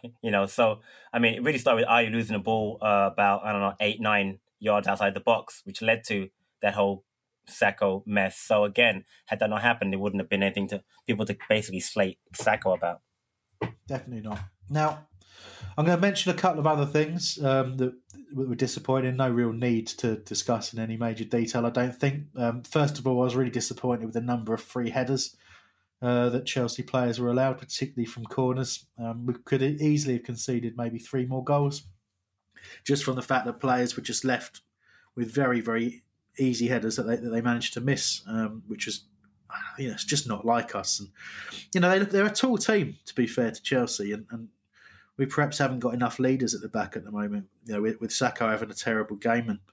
So I mean, it really started with Ayew losing the ball about 8-9 yards outside the box, which led to that whole Sakho mess. So again, had that not happened, there wouldn't have been anything to people to basically slate Sakho about. Definitely not. Now, I'm going to mention a couple of other things that were disappointing. No real need to discuss in any major detail, I don't think. First of all, I was really disappointed with the number of free headers that Chelsea players were allowed, particularly from corners. We could easily have conceded maybe 3 more goals, just from the fact that players were just left with very, very easy headers that they managed to miss, which is, it's just not like us. And they're a tall team, to be fair to Chelsea, and we perhaps haven't got enough leaders at the back at the moment. With Sakho having a terrible game and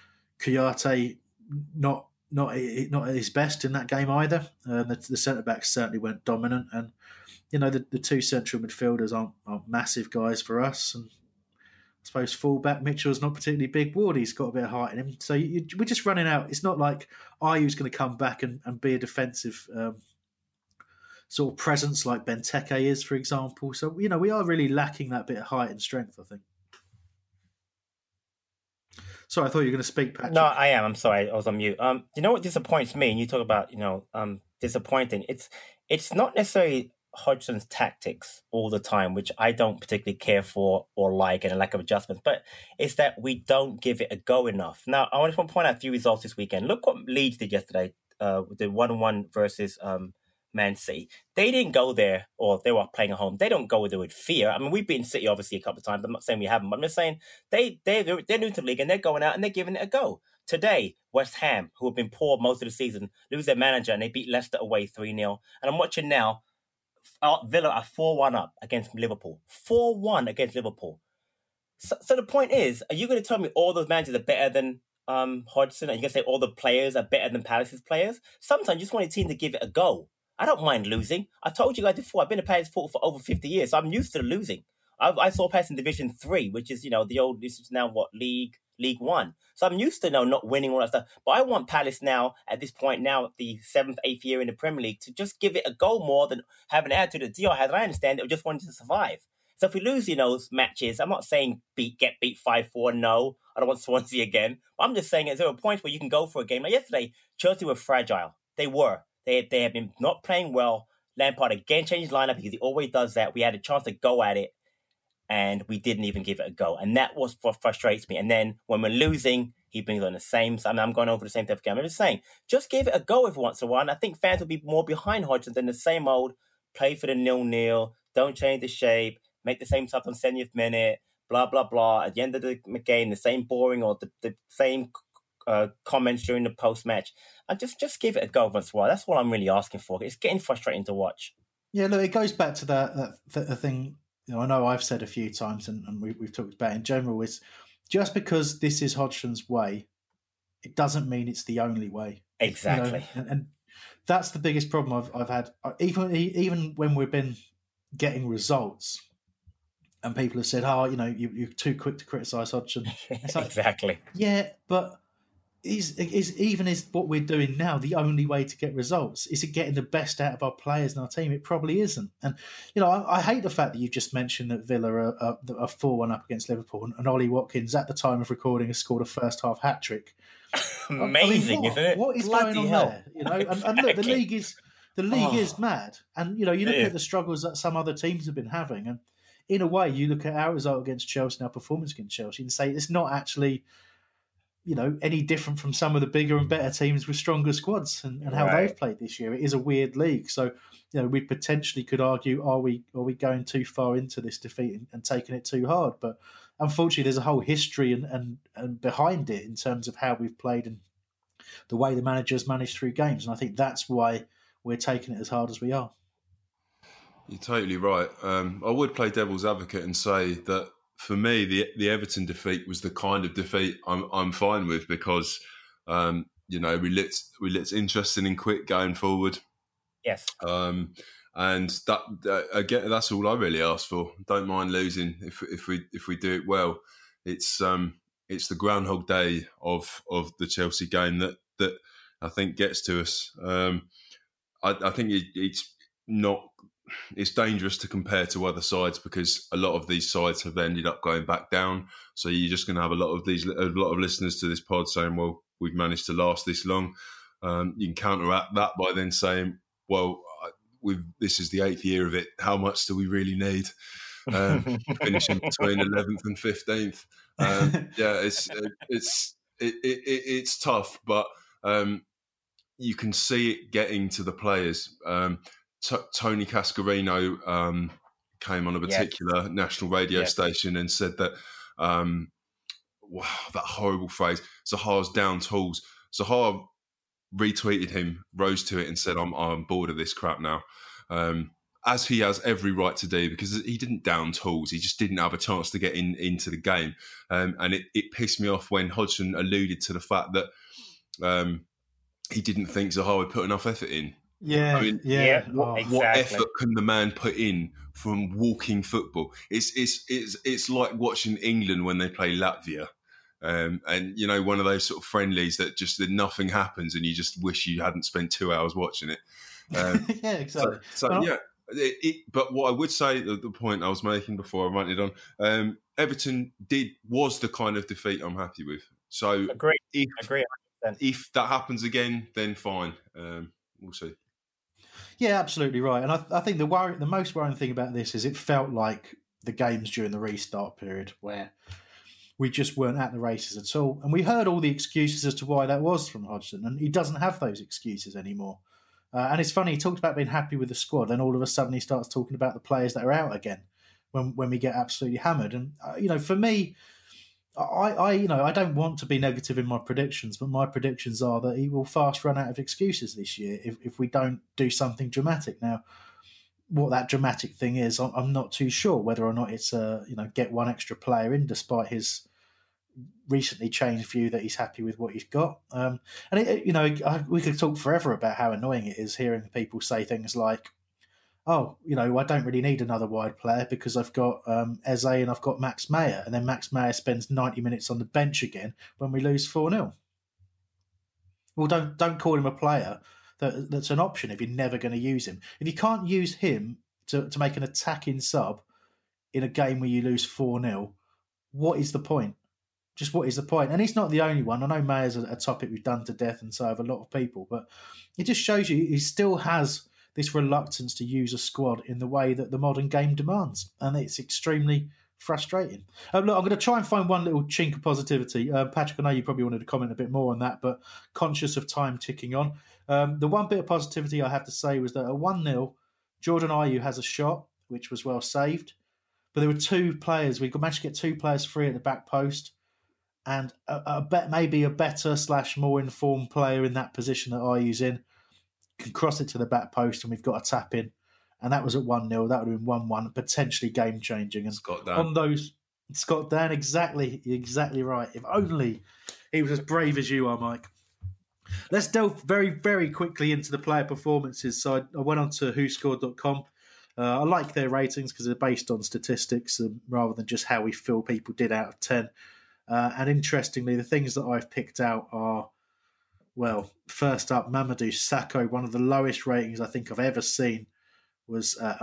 Kouyaté not at his best in that game either. The centre backs certainly weren't dominant, and the 2 central midfielders aren't massive guys for us. And I suppose fullback Mitchell's not particularly big. Wardy's got a bit of height in him, so we're just running out. It's not like Ayew's going to come back and be a defensive sort of presence like Benteke is, for example. So we are really lacking that bit of height and strength, I think. Sorry, I thought you were going to speak, Patrick. No, I am. I'm sorry, I was on mute. You know what disappoints me? And you talk about disappointing. It's not necessarily Hodgson's tactics all the time, which I don't particularly care for or like, and a lack of adjustments, but it's that we don't give it a go enough. Now, I want to point out a few results this weekend. Look what Leeds did yesterday, with the 1-1 versus Man City. They didn't go there, or they were playing at home. They don't go there with fear. I mean, we've beaten City obviously a couple of times. I'm not saying we haven't, but I'm just saying they're new to the league and they're going out and they're giving it a go. Today, West Ham, who have been poor most of the season, lose their manager and they beat Leicester away 3-0. And I'm watching now, Villa are 4-1 up against Liverpool. 4-1 against Liverpool. So the point is, are you going to tell me all those managers are better than Hodgson? Are you going to say all the players are better than Palace's players? Sometimes you just want a team to give it a go. I don't mind losing. I told you guys before, I've been a Palace supporter for over 50 years, so I'm used to losing. I saw Palace in Division 3, which is, the old, this is now what, League 1. So I'm used to not winning all that stuff. But I want Palace now, at this point now, the 7th, 8th year in the Premier League, to just give it a go more than have an attitude that Dior has. And I understand it, just wanted to survive. So if we lose, those matches, I'm not saying get beat 5-4. No, I don't want Swansea again. I'm just saying there are points where you can go for a game. Like yesterday, Chelsea were fragile. They were. They have been not playing well. Lampard again changed his lineup because he always does that. We had a chance to go at it, and we didn't even give it a go. And that was what frustrates me. And then when we're losing, he brings on the same. I mean, I'm going over the same type of game. I'm just saying, just give it a go every once in a while. And I think fans will be more behind Hodgson than the same old play for the 0-0, don't change the shape, make the same stuff on 70th minute, blah, blah, blah. At the end of the game, the same boring or the same comments during the post-match. And just give it a go once in a while. That's what I'm really asking for. It's getting frustrating to watch. Yeah, look, it goes back to that thing. I know I've said a few times, and we've talked about in general, is just because this is Hodgson's way, it doesn't mean it's the only way. Exactly. And that's the biggest problem I've had. Even when we've been getting results, and people have said, "Oh, you're too quick to criticise Hodgson." It's like, exactly. Yeah, but is what we're doing now the only way to get results? Is it getting the best out of our players and our team? It probably isn't. And I hate the fact that you just mentioned that Villa are 4-1 up against Liverpool, and Ollie Watkins at the time of recording has scored a first half hat trick. Amazing, isn't it? What is Bloody going on hell. there? Exactly. And look, the league is mad. And you look at the struggles that some other teams have been having, and in a way, you look at our result against Chelsea and our performance against Chelsea, and say it's not actually any different from some of the bigger and better teams with stronger squads and how they've played this year. It is a weird league. So, we potentially could argue, are we going too far into this defeat and taking it too hard? But unfortunately, there's a whole history and behind it in terms of how we've played and the way the managers managed through games. And I think that's why we're taking it as hard as we are. You're totally right. I would play devil's advocate and say that for me, the Everton defeat was the kind of defeat I'm fine with because we looked interesting and quick going forward. Yes. And that again, that's all I really ask for. Don't mind losing if we do it well. It's the Groundhog Day of the Chelsea game that I think gets to us. I think it's dangerous to compare to other sides because a lot of these sides have ended up going back down. So you're just going to have a lot of listeners to this pod saying, "Well, we've managed to last this long." You can counteract that by then saying, "Well, this is the 8th year of it. How much do we really need?" Finishing between 11th and 15th. It's tough, but you can see it getting to the players. Tony Cascarino came on a particular national radio station and said that, that horrible phrase, Zaha's down tools. Zaha retweeted him, rose to it and said, I'm bored of this crap now. As he has every right to do, because he didn't down tools. He just didn't have a chance to get into the game. And it pissed me off when Hodgson alluded to the fact that he didn't think Zaha would put enough effort in. Yeah, I mean, what effort can the man put in from walking football? It's like watching England when they play Latvia, and one of those sort of friendlies that nothing happens, and you just wish you hadn't spent 2 hours watching it. Yeah, exactly. But what I would say, the point I was making before I ranted on, Everton was the kind of defeat I'm happy with. So Agree. If that happens again, then fine. We'll see. Yeah, absolutely right. And I think the most worrying thing about this is it felt like the games during the restart period where we just weren't at the races at all. And we heard all the excuses as to why that was from Hodgson, and he doesn't have those excuses anymore. And it's funny, he talked about being happy with the squad, and all of a sudden he starts talking about the players that are out again when we get absolutely hammered. And, for me, I don't want to be negative in my predictions, but my predictions are that he will fast run out of excuses this year if we don't do something dramatic. Now, what that dramatic thing is, I'm not too sure. Whether or not it's get one extra player in, despite his recently changed view that he's happy with what he's got. We could talk forever about how annoying it is hearing people say things like, "Oh, I don't really need another wide player because I've got Eze and I've got Max Meyer," and then Max Meyer spends 90 minutes on the bench again when we lose 4-0. Well, don't call him a player that's an option if you're never going to use him. If you can't use him to make an attacking sub in a game where you lose 4-0, what is the point? Just what is the point? And he's not the only one. I know Mayer's a topic we've done to death, and so have a lot of people, but it just shows you he still has this reluctance to use a squad in the way that the modern game demands, and it's extremely frustrating. Look, I'm going to try and find one little chink of positivity. Patrick, I know you probably wanted to comment a bit more on that, but conscious of time ticking on. The one bit of positivity I have to say was that at 1-0, Jordan Ayew has a shot, which was well saved, but there were two players. We managed to get two players free at the back post, and maybe a better / more informed player in that position that Ayew's in can cross it to the back post, and we've got a tap in. And that was at 1-0. That would have been 1-1, potentially game changing. And Scott Dan. On those, Scott Dan, exactly right. If only he was as brave as you are, Mike. Let's delve very, very quickly into the player performances. So I went on to whoscored.com. I like their ratings because they're based on statistics rather than just how we feel people did out of 10. And interestingly, the things that I've picked out are, well, first up, Mamadou Sakho, one of the lowest ratings I think I've ever seen, was a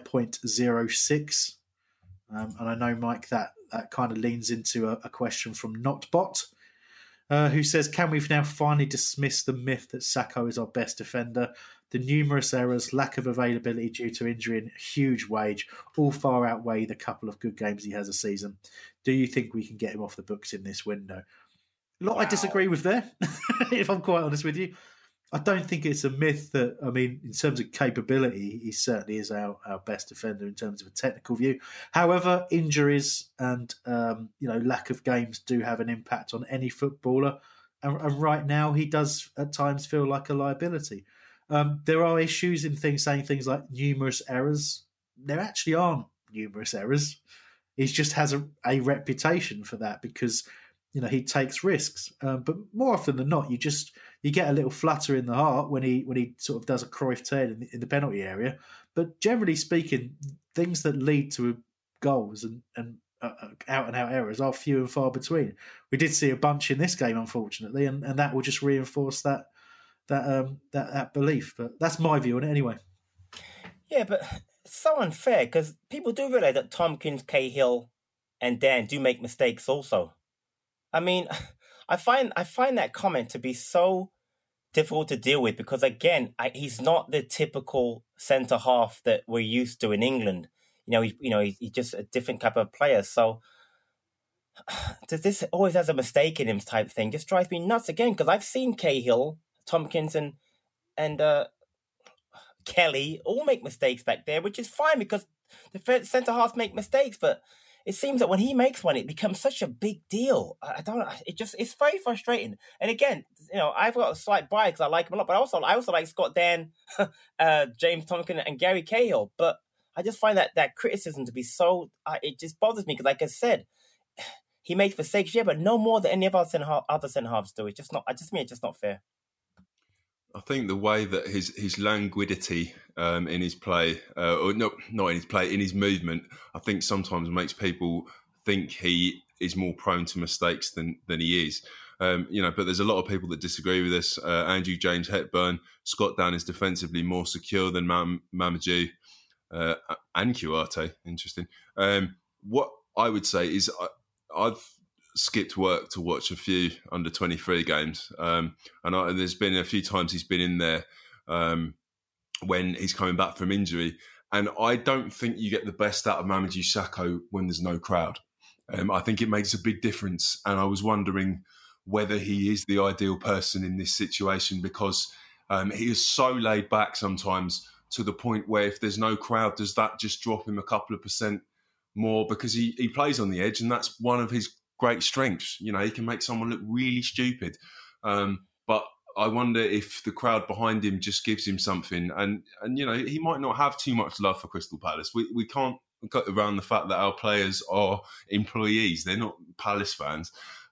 5.06. And I know, Mike, that kind of leans into a question from Notbot, who says, can we now finally dismiss the myth that Sakho is our best defender? The numerous errors, lack of availability due to injury and huge wage all far outweigh the couple of good games he has a season. Do you think we can get him off the books in this window? A lot I disagree with there, if I'm quite honest with you. I don't think it's a myth that, in terms of capability, he certainly is our best defender in terms of a technical view. However, injuries and lack of games do have an impact on any footballer. And right now, he does at times feel like a liability. There are issues in saying things like numerous errors. There actually aren't numerous errors. He just has a reputation for that because he takes risks, but more often than not, you get a little flutter in the heart when he sort of does a Cruyff turn in the penalty area. But generally speaking, things that lead to goals and out and out errors are few and far between. We did see a bunch in this game, unfortunately, and that will just reinforce that belief. But that's my view on it, anyway. Yeah, but it's so unfair because people do realise that Tompkins, Cahill, and Dan do make mistakes also. I find that comment to be so difficult to deal with because, again, he's not the typical centre half that we're used to in England. He's just a different type of player. So this always has a mistake in him type thing just drives me nuts again because I've seen Cahill, Tompkins, and Kelly all make mistakes back there, which is fine because the centre halves make mistakes, but it seems that when he makes one, it becomes such a big deal. It's very frustrating. And again, I've got a slight bias because I like him a lot, but I also like Scott Dan, James Tompkins, and Gary Cahill. But I just find that criticism to be so, it just bothers me because, like I said, he makes mistakes, but no more than any of our other centre halves do. It's just not. It's just not fair. I think the way that his languidity in his play, or not in his play, in his movement, I think sometimes makes people think he is more prone to mistakes than he is. But there's a lot of people that disagree with this. Andrew James Hepburn, Scott Dan is defensively more secure than Mamadou and Kouyaté. Interesting. What I would say is I've skipped work to watch a few under-23 games, and there's been a few times he's been in there when he's coming back from injury, and I don't think you get the best out of Mamadou Sakho when there's no crowd. I think it makes a big difference, and I was wondering whether he is the ideal person in this situation, because he is so laid back sometimes, to the point where if there's no crowd, does that just drop him a couple of percent more? Because he plays on the edge, and that's one of his great strengths. You know, he can make someone look really stupid. But I wonder if the crowd behind him just gives him something. And you know, he might not have too much love for Crystal Palace. We can't get around the fact that our players are employees. They're not Palace fans.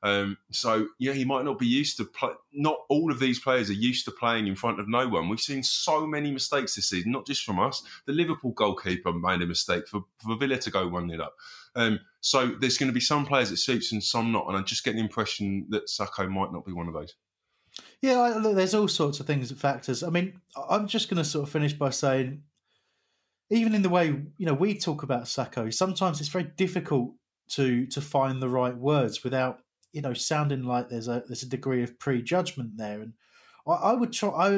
So, yeah, he might not be used to play. Not all of these players are used to playing in front of no one. We've seen so many mistakes this season, not just from us. The Liverpool goalkeeper made a mistake for Villa to go 1-0 up. So there's going to be some players it suits and some not. And I just get the impression that Sakho might not be one of those. Yeah, look, there's all sorts of things that factors. I mean, I'm just going to sort of finish by saying, even in the way, you know, we talk about Sakho, sometimes it's very difficult to find the right words without, you know, sounding like there's a degree of prejudgment there. And I would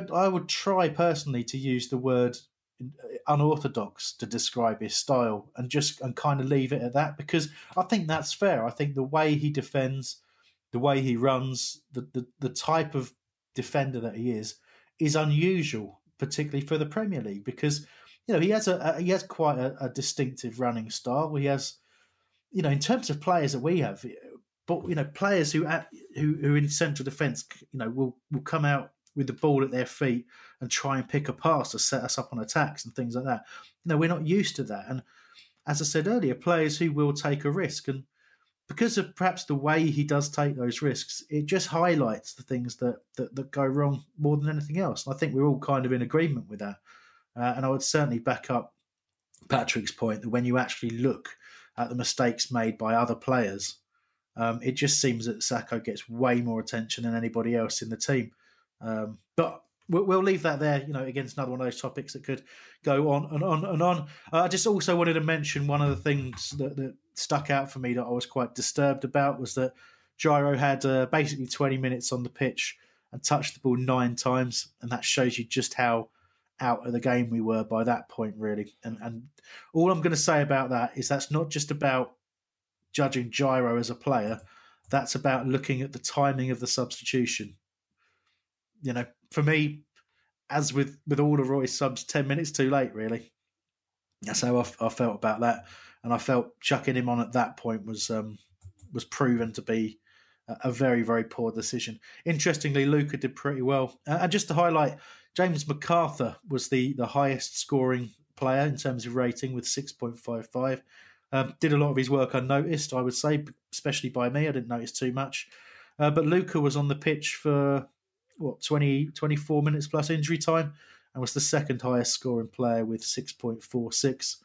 try personally to use the word unorthodox to describe his style, and kind of leave it at that, because I think that's fair. I think the way he defends, the way he runs, the type of defender that he is unusual, particularly for the Premier League, because, you know, he has quite a distinctive running style. He has, you know, in terms of players that we have, but, you know, players who in central defence, you know, will come out with the ball at their feet and try and pick a pass to set us up on attacks and things like that. You know, we're not used to that. And as I said earlier, players who will take a risk, and because of perhaps the way he does take those risks, it just highlights the things that go wrong more than anything else. And I think we're all kind of in agreement with that. And I would certainly back up Patrick's point that when you actually look at the mistakes made by other players, it just seems that Sakho gets way more attention than anybody else in the team. But we'll leave that there. You know, again, it's another one of those topics that could go on and on and on. I just also wanted to mention one of the things that stuck out for me that I was quite disturbed about was that Gyro had basically 20 minutes on the pitch and touched the ball 9 times, and that shows you just how out of the game we were by that point, really. And all I'm going to say about that is that's not just about judging Gyro as a player, that's about looking at the timing of the substitution. You know, for me, as with all of Roy's subs, 10 minutes too late, really. That's how I felt about that. And I felt chucking him on at that point was proven to be a very, very poor decision. Interestingly, Luca did pretty well. And just to highlight, James MacArthur was the highest scoring player in terms of rating with 6.55. Did a lot of his work unnoticed, I would say, especially by me. I didn't notice too much. But Luca was on the pitch for, 24 minutes plus injury time, and was the second highest scoring player with 6.46.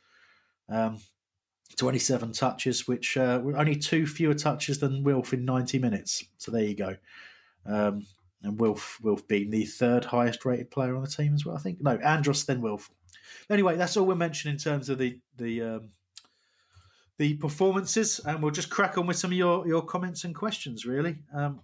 27 touches, which were only 2 fewer touches than Wilf in 90 minutes. So there you go. And Wilf being the third highest rated player on the team as well, I think. No, Andros, then Wilf. Anyway, that's all we're mentioning in terms of the performances, and we'll just crack on with some of your comments and questions, really.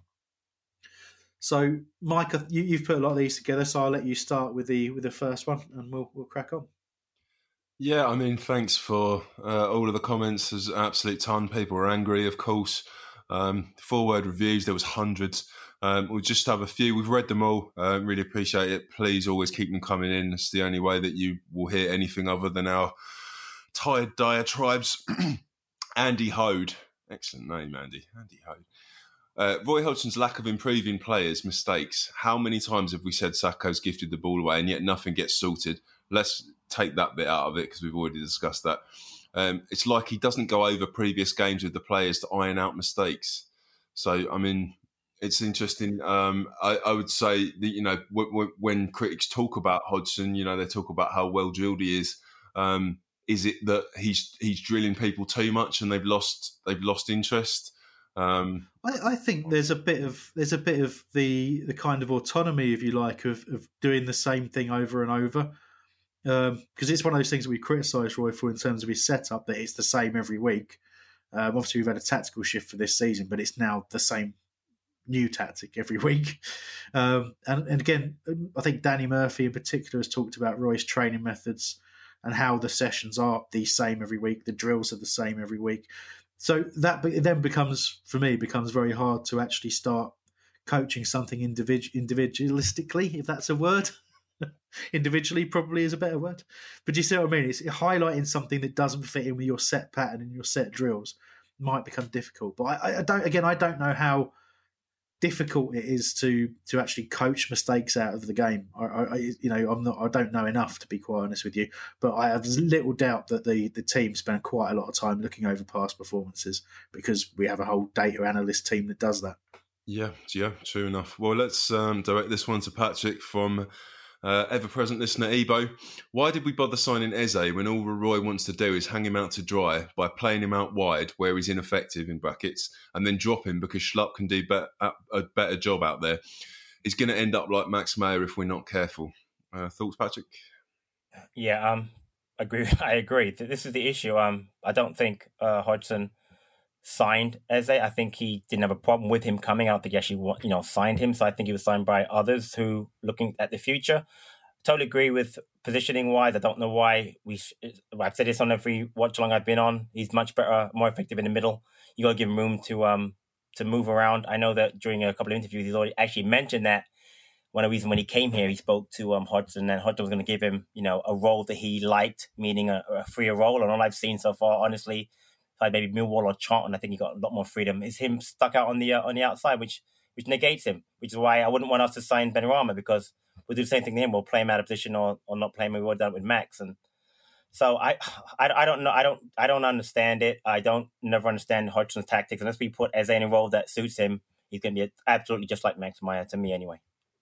So, Mike, you've put a lot of these together, so I'll let you start with the first one, and we'll crack on. Yeah, I mean, thanks for all of the comments. There's an absolute ton. People were angry, of course. 4-word reviews, there was hundreds. We'll just have a few. We've read them all. Really appreciate it. Please always keep them coming in. It's the only way that you will hear anything other than our tired diatribes. Andy Hode. Excellent name, Andy. Andy Hode. Roy Hodgson's lack of improving players' mistakes. How many times have we said Sakho's gifted the ball away and yet nothing gets sorted? Let's take that bit out of it because we've already discussed that. It's like he doesn't go over previous games with the players to iron out mistakes. So, I mean, it's interesting. I would say that, you know, when critics talk about Hodgson, you know, they talk about how well drilled he is. Is it that he's drilling people too much and they've lost interest? I think there's a bit of the kind of autonomy, if you like, of doing the same thing over and over. Because it's one of those things that we criticise Roy for in terms of his setup, that it's the same every week. Obviously, we've had a tactical shift for this season, but it's now the same new tactic every week. And again, I think Danny Murphy in particular has talked about Roy's training methods and how the sessions are the same every week, the drills are the same every week. So that then becomes very hard to actually start coaching something individualistically, if that's a word. Individually probably is a better word. But do you see what I mean? It's highlighting something that doesn't fit in with your set pattern and your set drills might become difficult. But I don't know how difficult it is to actually coach mistakes out of the game. I don't know enough, to be quite honest with you, but I have little doubt that the team spend quite a lot of time looking over past performances, because we have a whole data analyst team that does that. Yeah, true enough. Well, let's direct this one to Patrick from ever-present listener Ebo. Why did we bother signing Eze when all Roy wants to do is hang him out to dry by playing him out wide where he's ineffective, in brackets, and then drop him because Schlupp can do a better job out there? He's going to end up like Max Meyer if we're not careful. Thoughts, Patrick? Yeah, I agree. This is the issue. I don't think Hodgson signed Eze. I think he didn't have a problem with him coming out. I think he actually, signed him. So I think he was signed by others who looking at the future. Totally agree with positioning wise. I don't know why I've said this on every watch along I've been on. He's much better, more effective in the middle. You got to give him room to move around. I know that during a couple of interviews, he's already actually mentioned that one of the reasons when he came here, he spoke to Hodgson, and Hodgson was going to give him, a role that he liked, meaning a freer role. And all I've seen so far, honestly, like maybe Millwall or Charlton, I think he got a lot more freedom. Is him stuck out on the outside, which negates him. Which is why I wouldn't want us to sign Benrahma, because we'll do the same thing to him. We'll play him out of position or not play him. We would have done it with Max. And so I don't know. I don't understand it. I don't never understand Hodgson's tactics. Unless we put Eze in a role that suits him, he's going to be absolutely just like Max Meyer to me anyway.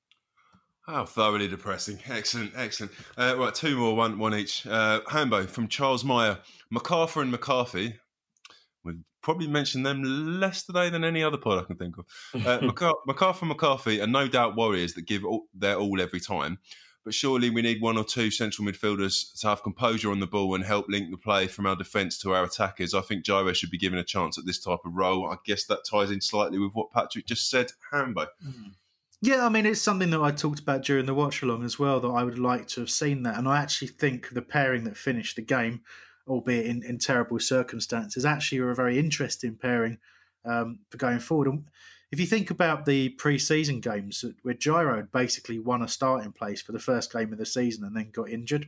Oh, thoroughly depressing. Excellent. Right, two more, one each. Hambo from Charles Meyer. MacArthur and McCarthy. We've probably mentioned them less today than any other pod I can think of. MacArthur and McCarthy are no doubt warriors that give their all every time. But surely we need one or two central midfielders to have composure on the ball and help link the play from our defence to our attackers. I think Gyro should be given a chance at this type of role. I guess that ties in slightly with what Patrick just said. Hambo. Yeah, I mean, it's something that I talked about during the watch-along as well, that I would like to have seen that. And I actually think the pairing that finished the game, albeit in terrible circumstances, actually are a very interesting pairing for going forward. And if you think about the pre-season games, where Gyro had basically won a starting place for the first game of the season and then got injured,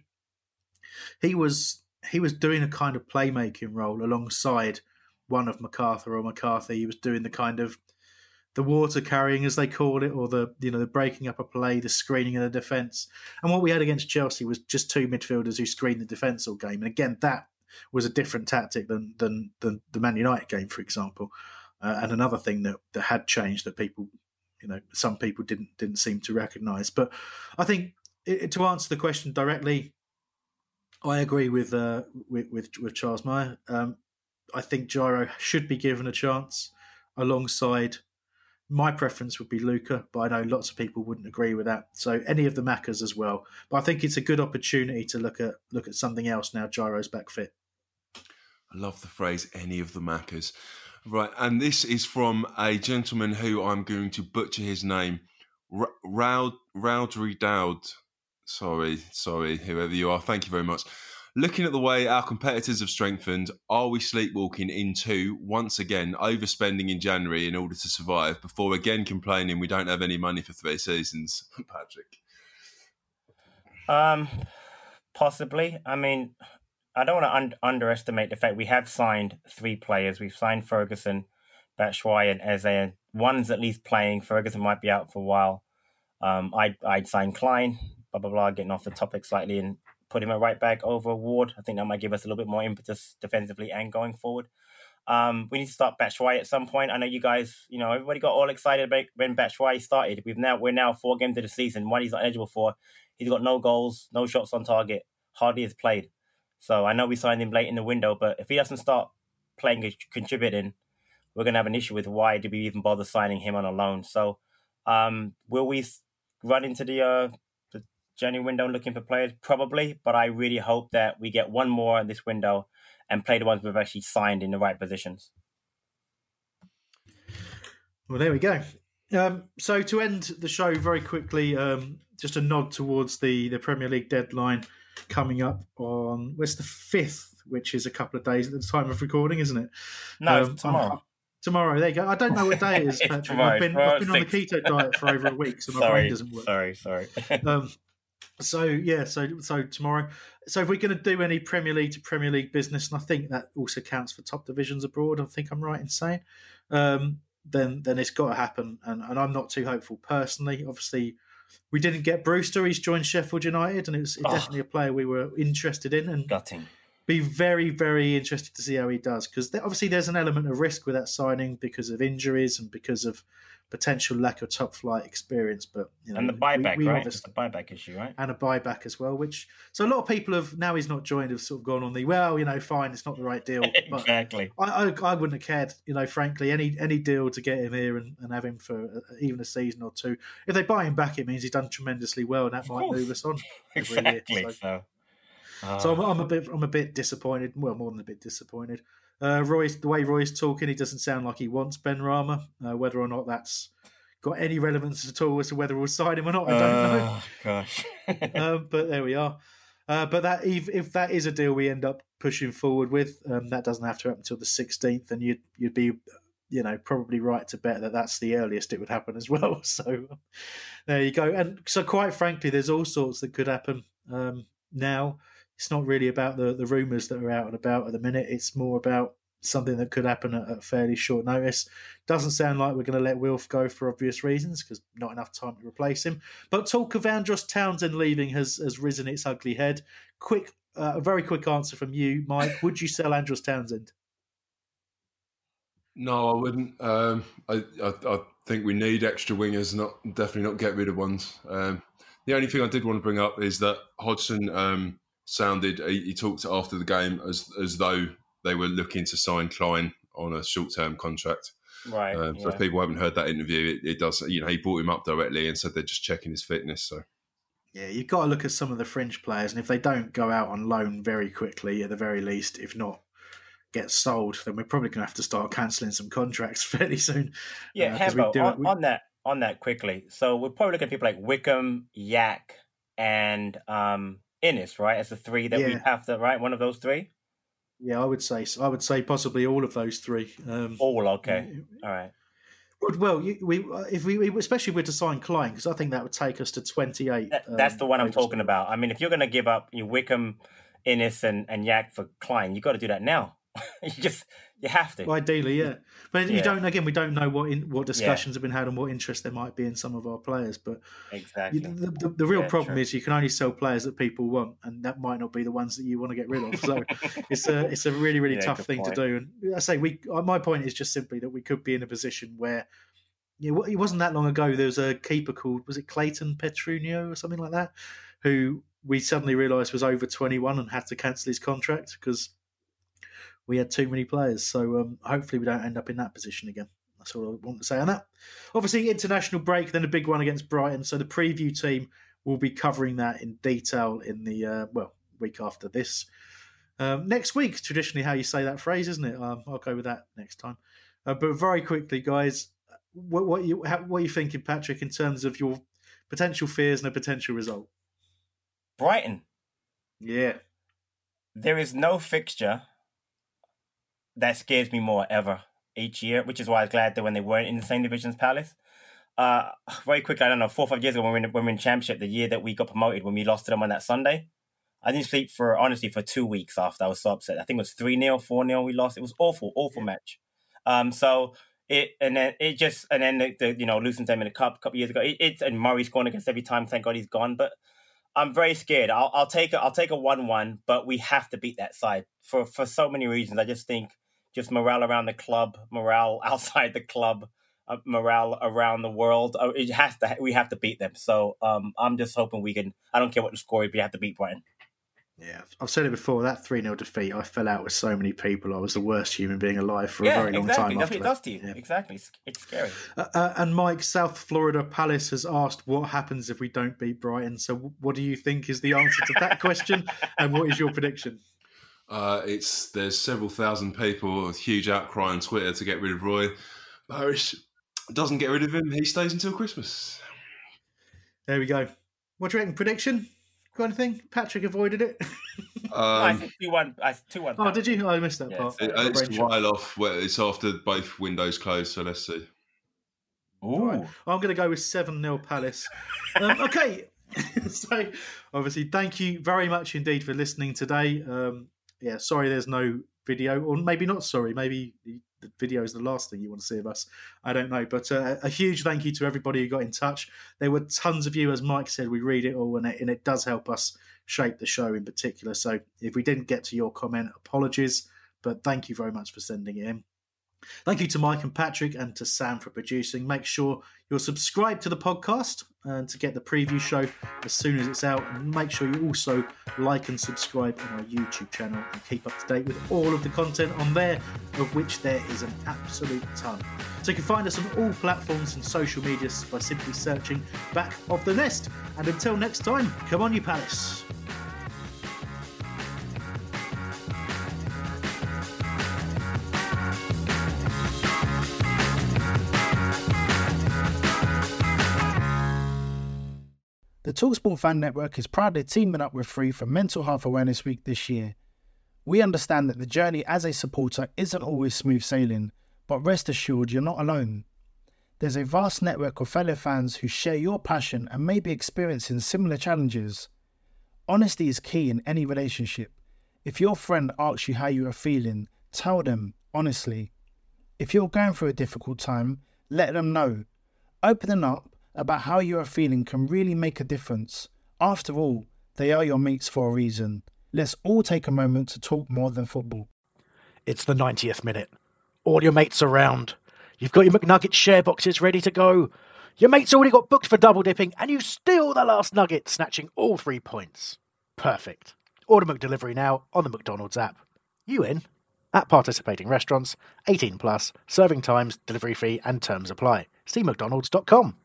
he was doing a kind of playmaking role alongside one of MacArthur or McCarthy. He was doing the kind of the water carrying, as they call it, or the breaking up a play, the screening of the defence. And what we had against Chelsea was just two midfielders who screened the defence all game. And again, that was a different tactic than the Man United game, for example. And another thing that had changed that people, some people didn't seem to recognise. But I think to answer the question directly, I agree with Charles Meyer. I think Gyro should be given a chance alongside. My preference would be Luca, but I know lots of people wouldn't agree with that. So any of the Maccas as well. But I think it's a good opportunity to look at something else now Gyro's back fit. I love the phrase "any of the Maccas." Right, and this is from a gentleman who I'm going to butcher his name, Rowdry Dowd. Sorry, whoever you are. Thank you very much. Looking at the way our competitors have strengthened, are we sleepwalking into, once again, overspending in January in order to survive before again complaining we don't have any money for 3 seasons? Patrick? Possibly. I mean, I don't want to underestimate the fact we have signed 3 players. We've signed Ferguson, Batshuayi and Eze, and one's at least playing. Ferguson might be out for a while. I'd sign Klein, getting off the topic slightly, and put him at right back over Ward. I think that might give us a little bit more impetus defensively and going forward. We need to start Batshuayi at some point. I know you guys, everybody got all excited about when Batshuayi started. We're now 4 games into the season. One he's not eligible for. He's got no goals, no shots on target, hardly has played. So I know we signed him late in the window, but if he doesn't start playing and contributing, we're going to have an issue with why did we even bother signing him on a loan. So will we run into the January window looking for players? Probably, but I really hope that we get one more in this window and play the ones we've actually signed in the right positions. Well, there we go. So to end the show very quickly, just a nod towards the Premier League deadline coming up on where's the 5th, which is a couple of days at the time of recording, isn't it? No, it's tomorrow. Tomorrow, there you go. I don't know what day it is, Patrick. I've been on the keto diet for over a week, so my brain doesn't work. Sorry. So tomorrow. So if we're going to do any Premier League to Premier League business, and I think that also counts for top divisions abroad, I think I'm right in saying, then it's got to happen. And I'm not too hopeful personally. Obviously, we didn't get Brewster. He's joined Sheffield United, and it's definitely a player we were interested in. And gutting. Be very, very interested to see how he does, because obviously there's an element of risk with that signing because of injuries and because of potential lack of top flight experience. But and the buyback, right? It's the buyback issue, right? And a buyback as well, so a lot of people have, now he's not joined, have sort of gone on the fine, it's not the right deal. Exactly. But I wouldn't have cared, frankly, any deal to get him here and have him for even a season or two. If they buy him back, it means he's done tremendously well, and that might move us on every year. So I'm a bit disappointed. Well, more than a bit disappointed. The way Roy's talking, he doesn't sound like he wants Benrahma. Whether or not that's got any relevance at all as to whether we'll sign him or not, I don't know. Gosh. But there we are. But that if that is a deal we end up pushing forward with, that doesn't have to happen until the 16th, and you'd be probably right to bet that that's the earliest it would happen as well. So there you go. And so quite frankly, there's all sorts that could happen now. It's not really about the rumours that are out and about at the minute. It's more about something that could happen at fairly short notice. Doesn't sound like we're going to let Wilf go for obvious reasons, because not enough time to replace him. But talk of Andros Townsend leaving has risen its ugly head. A very quick answer from you, Mike. Would you sell Andros Townsend? No, I wouldn't. I think we need extra wingers, definitely not get rid of ones. The only thing I did want to bring up is that Hodgson sounded, he talked after the game as though they were looking to sign Klein on a short-term contract. Right. So if people haven't heard that interview, it does, he brought him up directly and said they're just checking his fitness. So yeah, you've got to look at some of the fringe players, and if they don't go out on loan very quickly, at the very least, if not get sold, then we're probably going to have to start cancelling some contracts fairly soon. Yeah, Hembo, on that quickly. So we're probably looking at people like Wickham, Yak, and Innes, right? As the three that we have to, right? One of those three? Yeah, I would say so. I would say possibly all of those three. All, okay. All right. Well, if we especially if we're to sign Klein, because I think that would take us to 28. That's the one I'm talking about. I mean, if you're going to give up your Wickham, Innes, and Yak for Klein, you got to do that now. You have to. Well, ideally, yeah. But we don't know what discussions have been had and what interest there might be in some of our players. But exactly, the real problem is you can only sell players that people want, and that might not be the ones that you want to get rid of. So it's a really, really tough thing to do. And I say my point is just simply that we could be in a position where it wasn't that long ago there was a keeper called, was it Clayton Petrunio or something like that, who we suddenly realised was over 21 and had to cancel his contract because we had too many players. So hopefully we don't end up in that position again. That's all I want to say on that. Obviously, international break, then a big one against Brighton. So the preview team will be covering that in detail in the, week after this. Next week, traditionally how you say that phrase, isn't it? I'll go with that next time. But very quickly, guys, what are you thinking, Patrick, in terms of your potential fears and a potential result? Brighton. Yeah. There is no fixture that scares me more ever each year, which is why I was glad that when they weren't in the same division as Palace. Very quickly, I don't know, 4 or 5 years ago when we were in Championship, the year that we got promoted, when we lost to them on that Sunday, I didn't sleep for 2 weeks after. I was so upset. I think it was 3-0, 4-0 we lost. It was awful match. Luton them in the cup a couple of years ago. And Murray scoring against every time. Thank God he's gone. But I'm very scared. I'll take a 1-1, but we have to beat that side for so many reasons. I just think just morale around the club, morale outside the club, morale around the world. We have to beat them. So I'm just hoping we can. I don't care what the score is, but we have to beat Brighton. Yeah, I've said it before, that 3-0 defeat, I fell out with so many people. I was the worst human being alive for a very long time. That's what it does to you. Yeah. Exactly. It's scary. And Mike, South Florida Palace has asked what happens if we don't beat Brighton. So what do you think is the answer to that question? And what is your prediction? There's several thousand people, a huge outcry on Twitter to get rid of Roy. Parish doesn't get rid of him. He stays until Christmas. There we go. What do you reckon? Prediction? Got anything? Patrick avoided it. I think 2-1. 2-1. Oh, did you? I missed that part. It's a while off. It's after both windows closed, so let's see. Ooh. Right. I'm going to go with 7-0 Palace. Okay. So, obviously, thank you very much indeed for listening today. Sorry there's no video, or maybe not sorry. Maybe the video is the last thing you want to see of us. I don't know. But a huge thank you to everybody who got in touch. There were tons of you, as Mike said. We read it all, and it does help us shape the show in particular. So if we didn't get to your comment, apologies. But thank you very much for sending it in. Thank you to Mike and Patrick and to Sam for producing. Make sure you're subscribed to the podcast and to get the preview show as soon as it's out. And make sure you also like and subscribe on our YouTube channel and keep up to date with all of the content on there, of which there is an absolute ton. So you can find us on all platforms and social medias by simply searching Back of the Nest. And until next time, come on you Palace. The TalkSport Fan Network is proudly teaming up with Free for Mental Health Awareness Week this year. We understand that the journey as a supporter isn't always smooth sailing, but rest assured you're not alone. There's a vast network of fellow fans who share your passion and may be experiencing similar challenges. Honesty is key in any relationship. If your friend asks you how you are feeling, tell them honestly. If you're going through a difficult time, let them know. Opening up about how you are feeling can really make a difference. After all, they are your mates for a reason. Let's all take a moment to talk more than football. It's the 90th minute. All your mates around. You've got your McNugget share boxes ready to go. Your mate's already got booked for double dipping and you steal the last nugget, snatching all 3 points. Perfect. Order McDelivery now on the McDonald's app. You in? At participating restaurants, 18 plus, serving times, delivery fee and terms apply. See mcdonalds.com.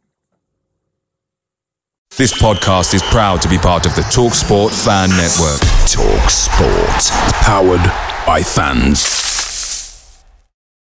This podcast is proud to be part of the TalkSport Fan Network. TalkSport. Powered by fans.